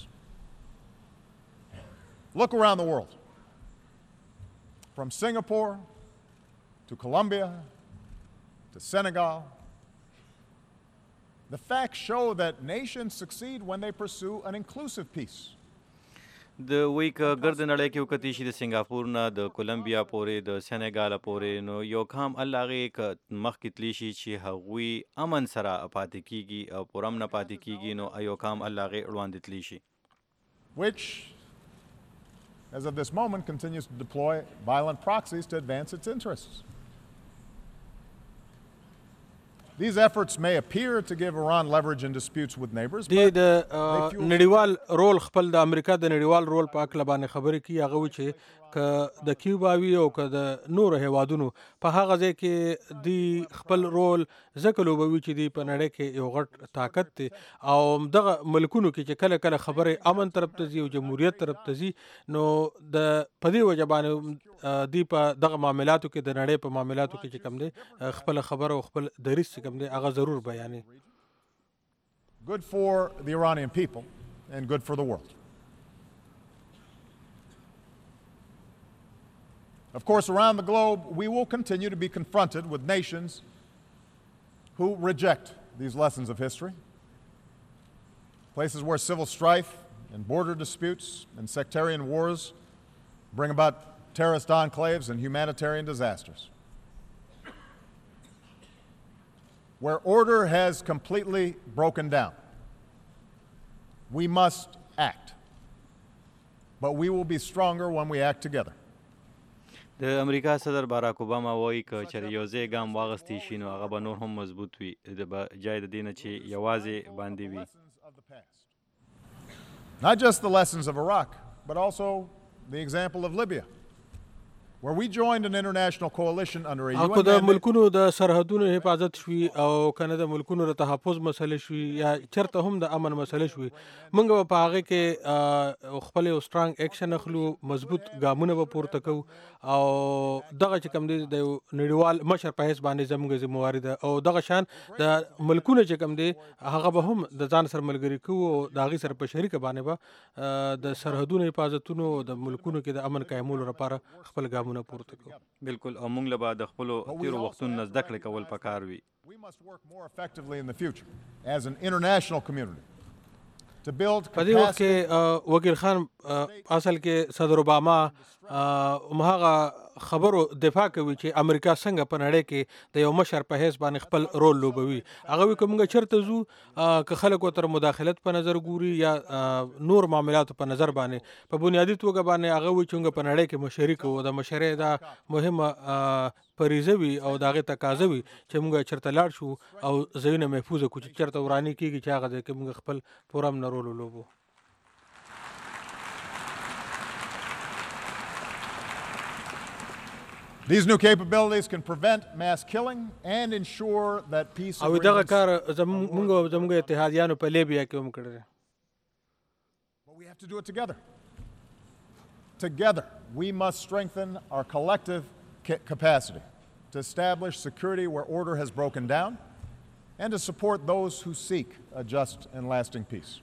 Look around the world. From Singapore to Colombia to Senegal. The facts show that nations succeed when they pursue an inclusive peace. د وی که ګرد نړۍ کې وکتی شي د سنگاپور نه د کولمبیا پورې د سینګال پورې نو یو کام الله هغې که مخکې تللی شي چې هغوی امن سره پاتې کیږي او پر امن پاتې کیږي نو یو کام الله هغې وړاندې تللی شي. Which, as of this moment, continues to deploy violent proxies to advance its interests. These efforts may appear to give Iran leverage in disputes with neighbors, د but د نړیوال رول خپل د امریکا د نړیوال رول په اړه باندې خبرې کوي. هغه و چې که د کیوبا وي او که د نورو هیوادونو په هغه ځای کې دی خپل رول ځکه لوبوي چې دی په نړۍ کې یو غټ طاقت دی او دغه ملکونو کې چې کله کله خبرې امن طرف ته ځي او جمهوریت طرف ته ځي نو د په دې وجه باندې دی په دغه معاملاتو کې د نړۍ په معاملاتو کې چې کوم دی خپل خبره او خپل دریځ چې کوم دی هغه ضرور بیانوي. good for the Iranian people, and good for the world. Of course, around the globe, we will continue to be confronted with nations who reject these lessons of history. Places where civil strife and border disputes and sectarian wars bring about terrorist enclaves and humanitarian disasters. Where order has completely broken down, we must act. But we will be stronger when we act together. د امریکا صدر باراک اوباما وایي که چېرې یو ځای ګام واغستی شي نو هغه به نور هم مضبوط وي د به جای د دې نه چې یوازې باندې وي. Not just the lessons of Iraq, but also the example of Libya, where we joined an international coalition under a U N او د mandate. ملکونو د سرحدونو حفاظت شوي او کنه د ملکونو د تحفظ مسله شوي یا چرته هم د امن مسله شوي موږ به په هغه کې خپل یو سترانګ اکشن اخلو مضبوط ګامونه به پورته کوو او دغه چې کوم دی د نړیوال مشر په حساب باندې زموږ ذمہواری ده او دغه شان د ملکونو چې کوم دی هغه به هم د ځان سره ملګری کوو او د هغې سره په شریکه باندې به د سرحدونو حفاظتونو د ملکونو کې د امن قایمولو لپاره خپل ګامونه پورته کوو. بالکل او موږ له به د خپلو تیرو وختونو نه زده کړې کول پکار وي. We must work more effectively in the future as an international community to build په دې وخت capacity. کې وکیل خان اصل کې صدر اوباما هماغه خبرو دفاع کوي چې امریکا څنګه په نړۍ کې د یو مشر په حیث باندې خپل رول لوبوي. هغه وی کومه چرته زو که خلکو تر مداخلت په نظر ګوري یا نور معاملاتو په نظر باندې په بنیادی توګه باندې هغه وی چې په نړۍ کې مشري کوو د مشرۍ دا مهمه پریزه وي او د هغې تقاضا وي چې موږ چېرته لاړ شو او ځایونه محفوظه کړو چې چېرته وراني کېږي چې هغه ځای کې موږ خپل پوره امن رول ولوبو. These new capabilities can prevent mass killing and ensure that peace او دغه agreements. کار زموږ زموږ اتحادیانو په لیبیا کې هم کړی. But we have to do it together. Together, we must strengthen our collective ca- capacity to establish security where order has broken down and to support those who seek a just and lasting peace.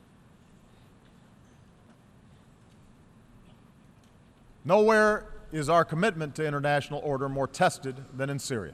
Nowhere is our commitment to international order more tested than in Syria.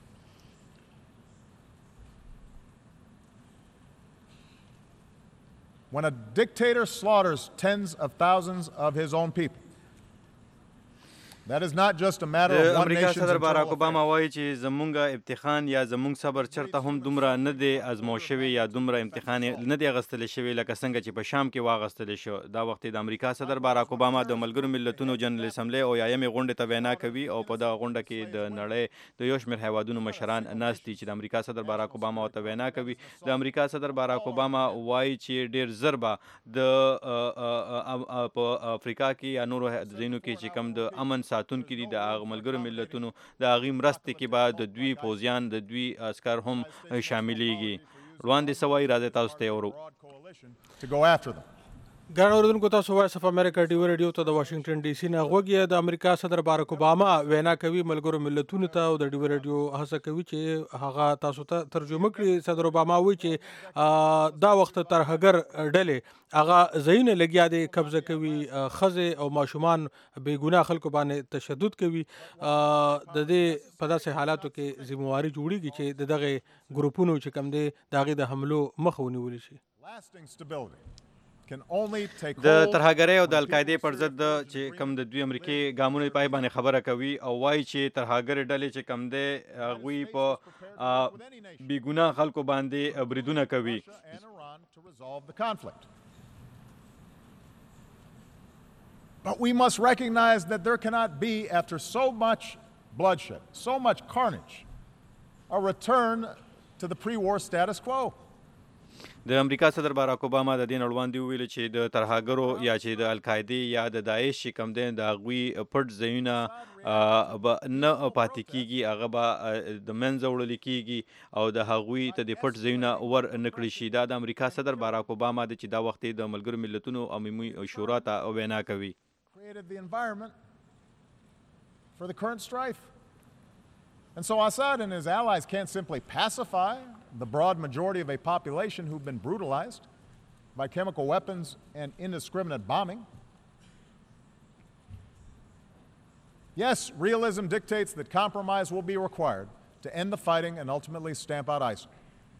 When a dictator slaughters tens of thousands of his own people, that is not just a matter د of one امریکا nation's صدر باراک internal اوباما affairs. وایي چې زمونږ ابتخان یا زمونږ صبر چرته هم دومره نه دی ازمو شوی یا دومره امتحان نه دی اغستل شوی لکه څنګه چې په شام کې واغستل شو. دا وخت د امریکا صدر باراک اوباما د ملګرو ملتونو جنرال اسمبلی او یایمې غونډې ته وینا کوي او په دغه غونډه کې د نړۍ د یو شمېر هیوادونو مشران ناست دي چې د امریکا صدر باراک اوباما ورته وینا کوي. د امریکا صدر باراک اوباما وایي چې ډیر زر به د په افریقا کې یا نورو ځایونو کې چې کوم د امن ساتونکي دي د ملګرو ملتونو د هغې مرستې کې به د دوی پوځیان د دوی عسکر هم شاملیږي. وړاندې څه وایي راځئ تاسو ته یې ورو. To go after them. ګران اوریدونکو تاسو وایس اف امریکا ټي وي رادیو ته د واشنگټن ډي سي نه غوږ یې د امریکا صدر باراک اوباما وینا کوي ملګرو ملتونو ته او د ډي وي رادیو هڅه کوي چې هغه تاسو ته ترجمه کړي. صدر اوباما وایي چې دا وخت ترهګر ډلې هغه ځایونه لګیا دي قبضه کوي ښځې او ماشومان بې ګناه خلکو باندې تشدد کوي. د دې په داسې حالاتو کې ذمہواري جوړیږي چې د دغه ګروپونو چې کوم دی د هغې د حملو مخه ونیولی شي. Lasting stability can only take د hold ترهګرۍ او د القاعدې پر ضد چې کوم د دوی امریکي ګامونو پای باندې خبره کوي او وایي چې ترهګرې ډلې چې کوم دی هغوی په بې ګناه خلکو باندې بریدونه کوي. and Iran to resolve the conflict. But we must recognize that there cannot be, after so much bloodshed, so much carnage, a return to the pre-war status quo. د امریکا صدر باراک اوباما د دې نه وړاندې وویل چې د ترهګرو یا چې د القاعدې یا د داعش چې کوم دی د هغوی پټ ځایونه به نه پاتې کېږي، هغه به د منځه وړل کېږي او د هغوی ته د پټ ځایونه ور نه کړي شي. دا د امریکا صدر باراک اوباما دی چې دا وخت د ملګرو ملتونو عمومي شورا ته وینا کوي. Created the environment for the current strife. And so Assad and his allies can't simply pacify the broad majority of a population who've been brutalized by chemical weapons and indiscriminate bombing. Yes, realism dictates that compromise will be required to end the fighting and ultimately stamp out ISIL.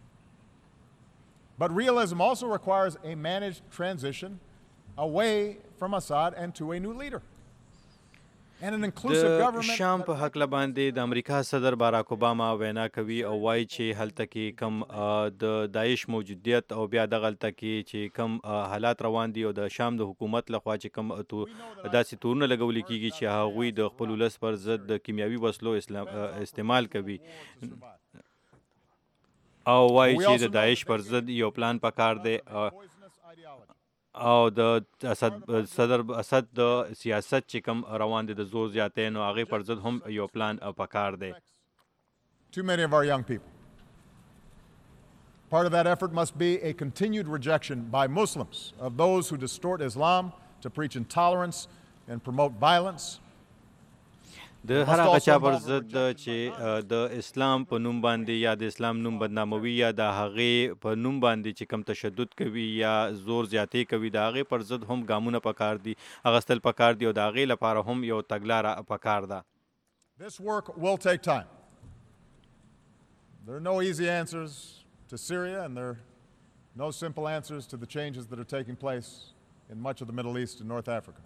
But realism also requires a managed transition away from Assad and to a new leader. And an inclusive government. د شام په حق باندې د امریکا صدر باراک اوباما وینا کوي او وایي چې هلته کې کم د داعش موجودیت او بیا د غلطه کې چې کم حالات روان دي او د شام د حکومت لخوا چې کم داسې تورونه لګول کیږي چې هغوی د خپل ولس پر ضد د کیمیاوي وسلو استعمال کوي او وایي چې د داعش پر ضد یو پلان پکار دی او د اسد صدر اسد د سیاست چې کوم روان دي د زور زیاتې نو هغه پر ضد هم یو پلان پکار دی. Too many of our young people. Part of that effort must be a continued rejection by Muslims of those who distort Islam to preach intolerance and promote violence. د هر هغه چا پر ضد چې د اسلام په نوم باندې یا د اسلام نوم بدناموي یا د هغې په نوم باندې چې کم تشدد کوي یا زور زیاتې کوي د هغې پر ضد هم ګامونه پکار دي اغستل پکار دي او د هغې لپاره هم یو تګلاره پکار ده. This work will take time. There are no easy answers to Syria and there are no simple answers to the changes that are taking place in much of the Middle East and North Africa.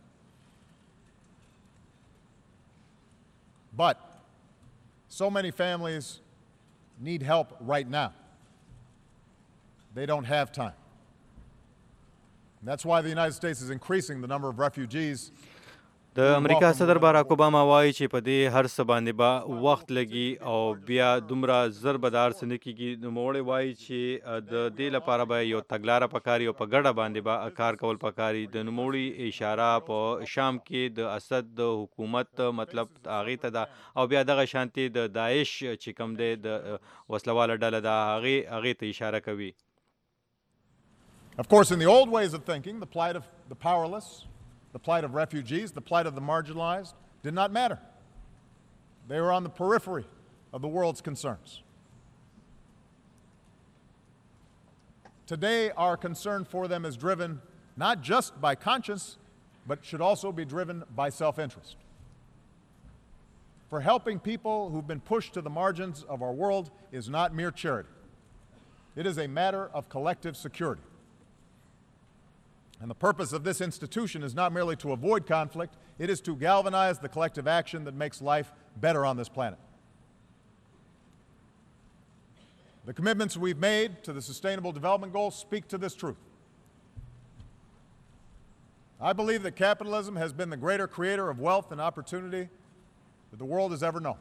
But so many families need help right now. They don't have time. And that's why the United States is increasing the number of refugees. د امریکا صدر باراک اوباما وایي چې په دې هر څه باندې به وخت لګي او بیا دومره زر به دار څه نه کېږي. نوموړی وایي چې د دې لپاره به یو تګلاره پکاري او په ګډه باندې به کار کول پکاري. د نوموړي اشاره په شام کې د اسد د حکومت مطلب هغې ته ده او بیا دغه شانتې د داعش چې کوم دی د وسلواله ډله ده هغې هغې ته اشاره کوي. Of course, in the old ways of thinking, the plight of the powerless, the plight of refugees, the plight of the marginalized did not matter. They were on the periphery of the world's concerns. Today, our concern for them is driven not just by conscience, but should also be driven by self-interest. For helping people who've been pushed to the margins of our world is not mere charity. It is a matter of collective security. And the purpose of this institution is not merely to avoid conflict, it is to galvanize the collective action that makes life better on this planet. The commitments we've made to the Sustainable Development Goals speak to this truth. I believe that capitalism has been the greater creator of wealth and opportunity that the world has ever known.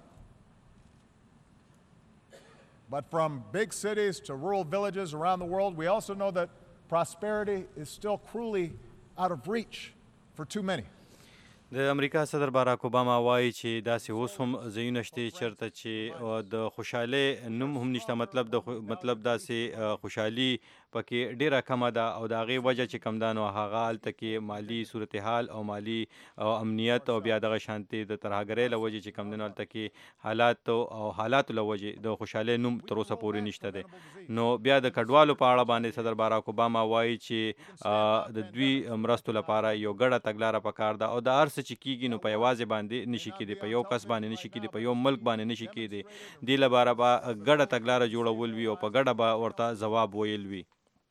But from big cities to rural villages around the world, we also know that prosperity is still cruelly out of reach for too many. د امریکا صدر باراک اوباما وایي چې داسې اوس هم ځایونه شته چېرته چې د خوشحالۍ نوم هم نشته مطلب د مطلب داسې خوشحالي پکې ډیره کمه ده او د هغې وجه چې کوم ده نو هغه هلته کې مالي صورتحال او مالي او امنیت او بیا دغه شانتې د ترهګرۍ له وجې چې کوم دی نو هلته کې حالات او حالاتو له وجې د خوشحالۍ نوم تر اوسه پورې نشته دی. نو بیا د کډوالو په اړه باندې صدر باراک اوباما وایي چې د دوی مرستو لپاره یو ګډه تګلاره پکار ده او د هر څه چې کیږي نو په یوازې باندې نشي کېدی په یو کس باندې نشي کېدی په یو ملک باندې نشي کېدی. دې لپاره به ګډه تګلاره جوړول وي او په ګډه به ورته ځواب ویل وي.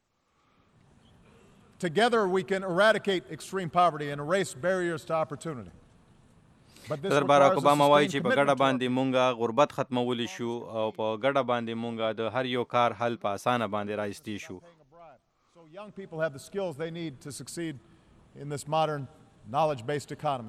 Together we can eradicate extreme poverty and erase barriers to opportunity. صدر باراک اوباما وایي چې په ګډه باندې مونږه غربت ختمولی شو او په ګډه باندې مونږه د هر یو کار حل په اسانه باندې راایستی شو. So young people have the skills they need to succeed in this modern knowledge-based economy.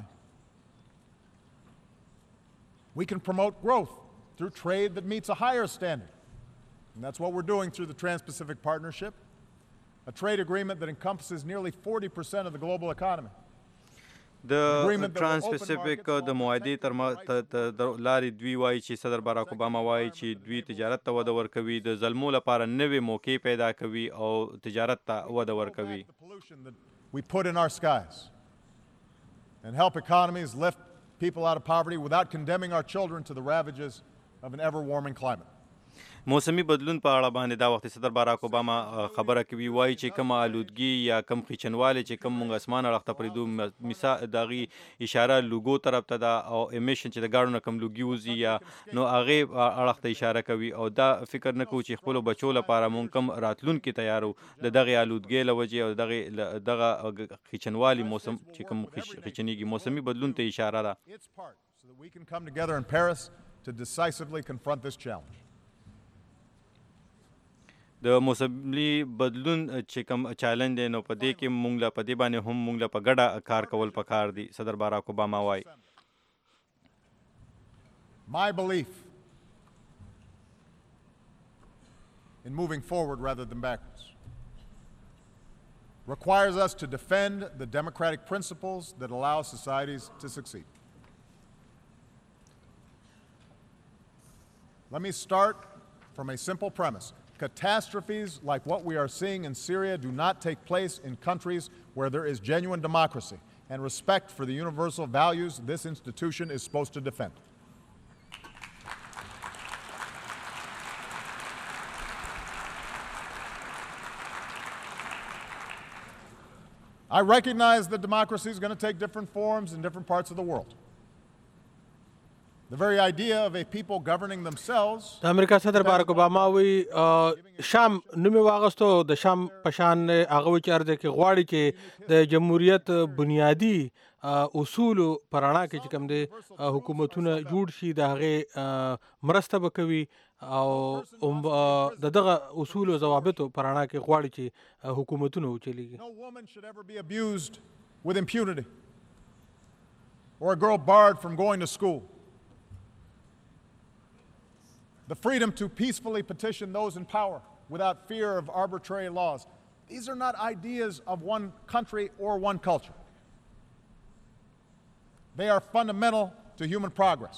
We can promote growth through trade that meets a higher standard. And that's what we're doing through the Trans-Pacific Partnership, a trade agreement that encompasses nearly forty percent of the global economy. د ترانس پسیفیک د معاهدې تر لارې دوی وایي چې صدر باراک اوباما وایي چې دوی تجارت ته وده ورکوي د زلمو لپاره نوې موقع پیدا کوي او تجارت ته وده ورکوي. We put in our skies and help economies lift people out of poverty without condemning our children to the ravages of an ever-warming climate. موسمي بدلون په اړه باندې دا وخت صدر باراک اوباما خبره کوي وایي چې کوم آلودګي یا کم خیچنواله چې کم مونږ اسمان اړخ ته پریدو مثال داغي اشاره لوګو طرف ته دا او امیشن چې د ګاډو نه کم لوګي وزي یا نو هغه اړخ ته اشاره کوي او دا فکر نه کوي چې خپل بچو لپاره مونږ کم راتلون کې تیارو د دغه آلودګي لوجه او دغه دغه خیچنوالي موسم چې کم خیچنيږي موسمي بدلون ته اشاره ده so that we can come together in Paris to decisively confront this challenge. د موسمي بدلون چې کوم چیلنج دی نو په دې کې مونږ لا په دې باندې هم مونږ لا په ګډه کار کول پکار دي صدر باراک اوباما وایي My belief in moving forward rather than backwards requires us to defend the democratic principles that allow societies to succeed. Let me start from a simple premise. Catastrophes like what we are seeing in Syria do not take place in countries where there is genuine democracy and respect for the universal values this institution is supposed to defend. I recognize that democracy is going to take different forms in different parts of the world. The very idea of a people governing themselves. د امریکا صدر باراک اوباما وی شام نومي واغستو د شام پشان هغه چارځ کې غواړي چې د جمهوریت بنیادی اصول پرانا کې چې کوم دي حکومتونه جوړ شي د هغه مرسته وکوي او د دغه اصول او ضوابط پرانا کې غواړي چې حکومتونه وچلیږي. No woman should ever be abused with impunity or a girl barred from going to school. The freedom to peacefully petition those in power without fear of arbitrary laws. These are not ideas of one country or one culture. They are fundamental to human progress.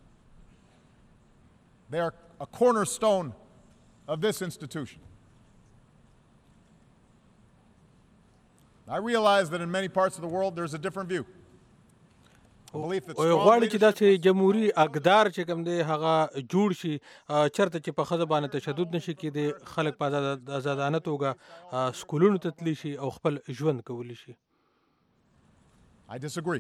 They are a cornerstone of this institution. I realize that in many parts of the world there's a different view. غواړي چې داسې جمهوریت اقدار چې کوم دی هغه جوړ شي چرته چې په ښځه باندې تشدد نشي کېدی خلک په آزادانه توګه سکولونو ته تللی شي او خپل ژوند کولی شي. I disagree.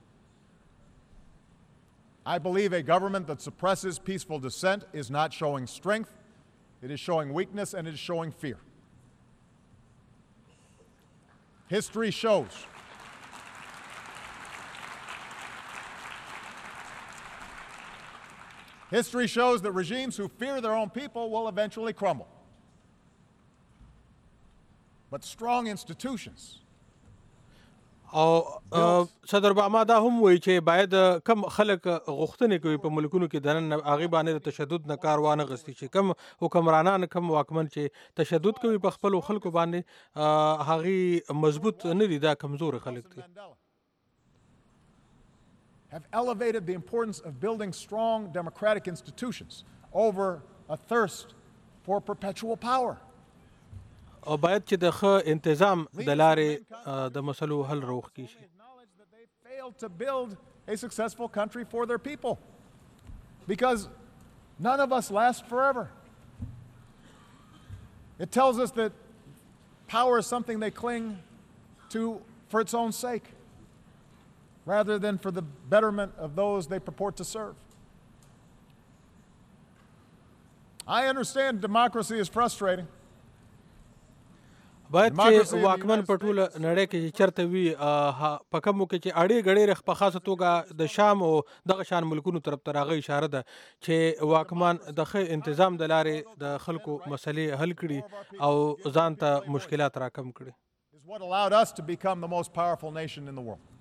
I believe a government that suppresses peaceful dissent is not showing strength, it is showing weakness and it is showing fear. History shows History shows that regimes who fear their own people will eventually crumble. But strong institutions او صدر اوباما دا هم وایي چې باید کم خلک غوښتنې کوي په ملکونو کې دننه هغې باندې د تشدد نه کار وانه غوښتي چې کم حکمرانان کم واکمن چې تشدد کوي په خپلو خلکو باندې هغې مضبوط نه دي دا کمزور خلک دي. have elevated the importance of building strong democratic institutions over a thirst for perpetual power. او باید چې د ښه انتظام د لارې د مسلو حل راوخکي شي. They failed to build a successful country for their people because none of us last forever. It tells us that power is something they cling to for its own sake, rather than for the betterment of those they purport to serve. I understand democracy is frustrating. باید چې واکمن په ټوله نړۍ کې چې چرته وي په کومو کې چې اړې ګړې په خاصه توګه د شام او دغه شان ملکونو طرف ته راغی اشاره ده چې واکمن د ښه انتظام د لارې د خلکو مسلې حل کړي او ځان ته مشکلات راکم کړي. Is what allowed us to become the most powerful nation in the world.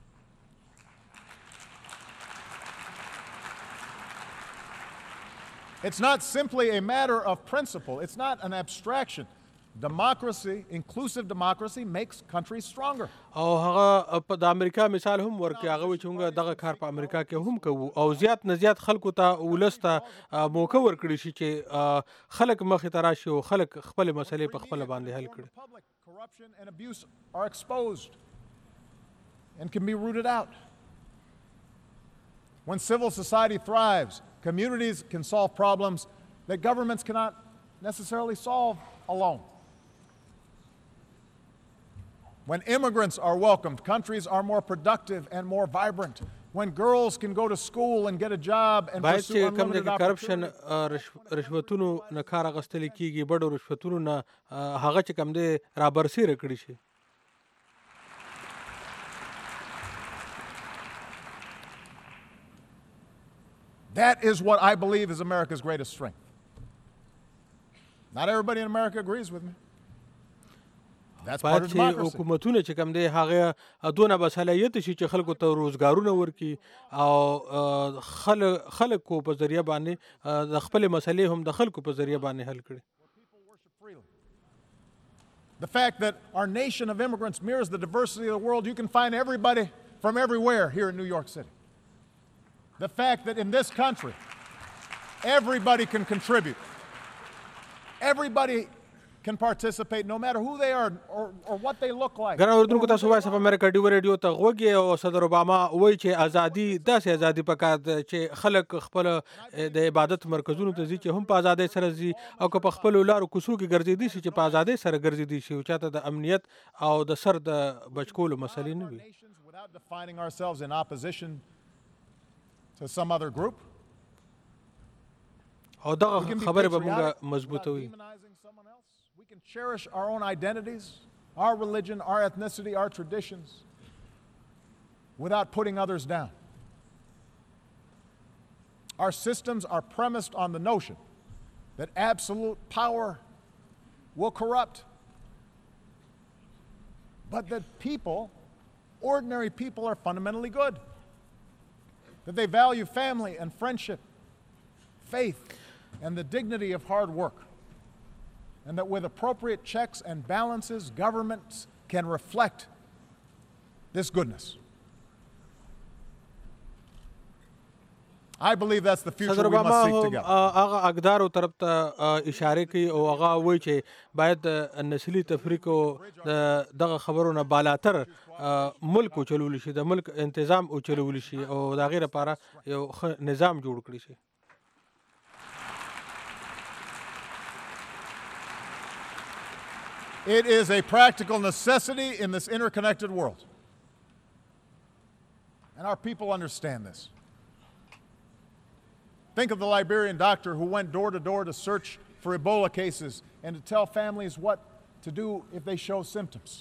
It's not simply a matter of principle. It's not an abstraction. Democracy, inclusive democracy, makes countries stronger. او هغه په د امریکا مثال هم ورکړي هغه وایي چې موږ دغه کار په امریکا کې هم کوو او زیات نه زیات خلکو ته ولس ته موقع ورکړي شي چې خلک مخې ته راشي او خلک خپل مسلې په خپل باندې حل کړي. Corruption and abuse are exposed and can be rooted out. When civil society thrives, communities can solve problems that governments cannot necessarily solve alone. When immigrants are welcomed, countries are more productive and more vibrant. When girls can go to school and get a job and باید pursue چې کوم unlimited د کرپشن opportunities. رشوتونو نه کار اخیستل کیږي بډو رشوتونو نه هغه چې کوم دی رابرسیره کړي شي. That is what I believe is America's greatest strength. Not everybody in America agrees with me. That's part باید of چې democracy. حکومتونه چې کوم دی هغه دونه بصلاحیت شي چې خلکو ته روزګارونه ورکړي او خلک خلکو په ذریعہ باندې د خپل مسلې هم د خلکو په ذریعہ باندې حل کړي. The fact that our nation of immigrants mirrors the diversity of the world, you can find everybody from everywhere here in New York City. The fact that in this country, everybody can contribute. Everybody can participate, no matter who they are or, or what they look like. ګران اردوونکو تاسو وایس اف امریکا ډیو ریډیو ته غوږی او صدر اوباما وایي چې ازادي داسې ازادي پکار ده چې خلک خپل د عبادت مرکزونو ته ځي چې هم په ازادۍ سره ځي او که په خپل لارو کوڅو کې ګرځېدي شي چې په ازادۍ سره ګرځېدي شي او چاته د امنیت او د سر د بچکولو مسلې نه وي. Without defining ourselves in opposition to some other group. او دغه خبره به موږ مضبوطوي. We can cherish our own identities, our religion, our ethnicity, our traditions, without putting others down. Our systems are premised on the notion that absolute power will corrupt, but that people, ordinary people, are fundamentally good, that they value family and friendship, faith, and the dignity of hard work. And that with appropriate checks and balances, governments can reflect this goodness. I believe that's the future we must seek together. هغه اقدارو طرف ته اشاره کوي او هغه وایي چې باید نسلي تفریق او دغه خبرونه بالاتر ملک چلول شي د ملک انتظام او چلول شي او د غیر لپاره یو نظام جوړ کړی شي. It is a practical necessity in this interconnected world. And our people understand this. Think of the Liberian doctor who went door to door to search for Ebola cases and to tell families what to do if they show symptoms.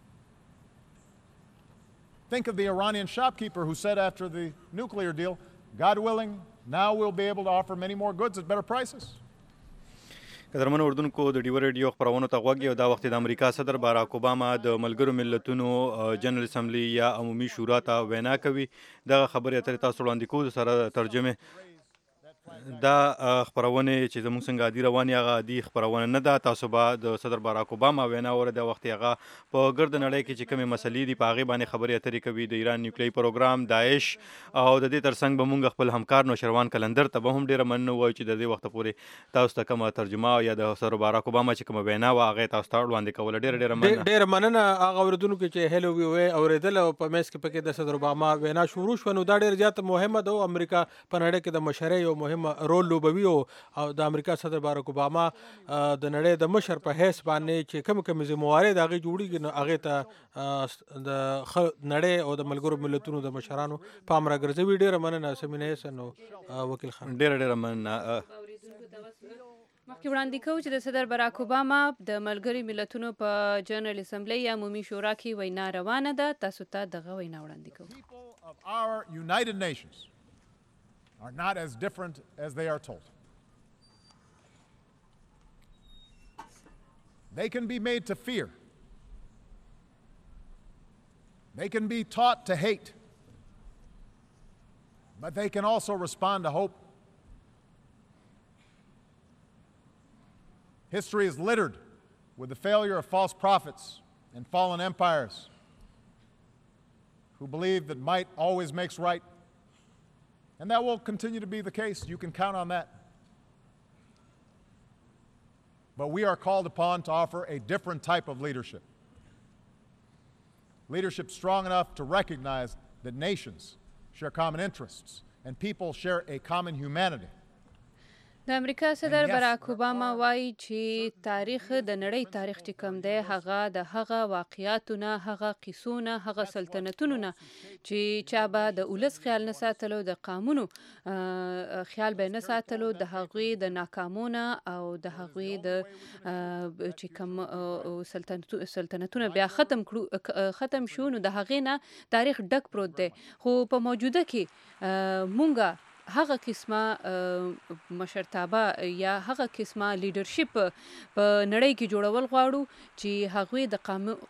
Think of the Iranian shopkeeper who said after the nuclear deal, God willing, now we'll be able to offer many more goods at better prices. قدرمن اردوونکو د ډیو ریډیو خبرونو ته غوږی او دا وخت د امریکا صدر باراک اوباما د ملګرو ملتونو جنرال اسمبلی یا عمومي شورا ته وینا کوي. دغه خبرې اترې تاسو وړاندې کوو سره ترجمه. دا خبرونه چې زموږ څنګه عادي رواني هغه عادي خبرونه نه ده. تاسو به د صدر باراک اوباما وینا اوره د وخت هغه په ګرد نړۍ کې چې کومې مسلې دي په هغې باندې خبرې اترې کوي. د ایران نیوکلي پروګرام، داعش او د دې ترڅنګ به مونږ خپل همکار نوشروان کلندر ته به هم ډېره مننه ووایو چې د دې وخته پورې تاسو ته کومه ترجمه یا د صدر باراک اوباما چې کومه وینا وه هغې تاسو ته وړاندې کوله. ډېره ډېره مننه. ډېره مننه هغه اورېدونکو چې هیلو وی وی اورېدل او په میز کې پکې د صدر اوباما وینا شروع شوه. نو دا ډېر زیاته مهمه ده او امریکا په نړۍ کې د مشرۍ یو مهم رول لوبوي او د امریکا صدر باراک اوباما د نړۍ د مشر په حیث باندې چې کوم کوم ذمہواري د هغې جوړېږي نو هغې ته د نړۍ او د ملګرو ملتونو د مشرانو پام راګرځوي. ډېره مننه سمینه حسن او وکیل خان. ډېره ډېره مننه. مخکې وړاندې کوو چې د صدر باراک اوباما د ملګري ملتونو په جنرال اسمبلی یا عمومي شورا کې وینا روانه ده. تاسو ته دغه وینا وړاندې کوو. People of our United Nations are not as different as they are told. They can be made to fear. They can be taught to hate. But they can also respond to hope. History is littered with the failure of false prophets and fallen empires who believe that might always makes right. And that will continue to be the case. You can count on that. But we are called upon to offer a different type of leadership. Leadership strong enough to recognize that nations share common interests and people share a common humanity. د امریکا صدر براک اوباما وایي چې تاریخ د نړۍ تاریخ چې کوم دی هغه د هغه واقعیاتو نه، هغه قیسو نه، هغه سلطنتونو نه چې چا به د ولس خیال نه ساتلو، د قانونو خیال به نه ساتلو، د هغوی د ناکامونه او د هغوی د چې کوم سلطنتونه بیا ختم کړو ختم شو، نو د هغې نه تاریخ ډک پروت دی. خو په موجوده کې مونږه هغه قسمه مشرتابه یا هغه قسمه لیډرشپ په نړۍ کې جوړول غواړو چې هغوی د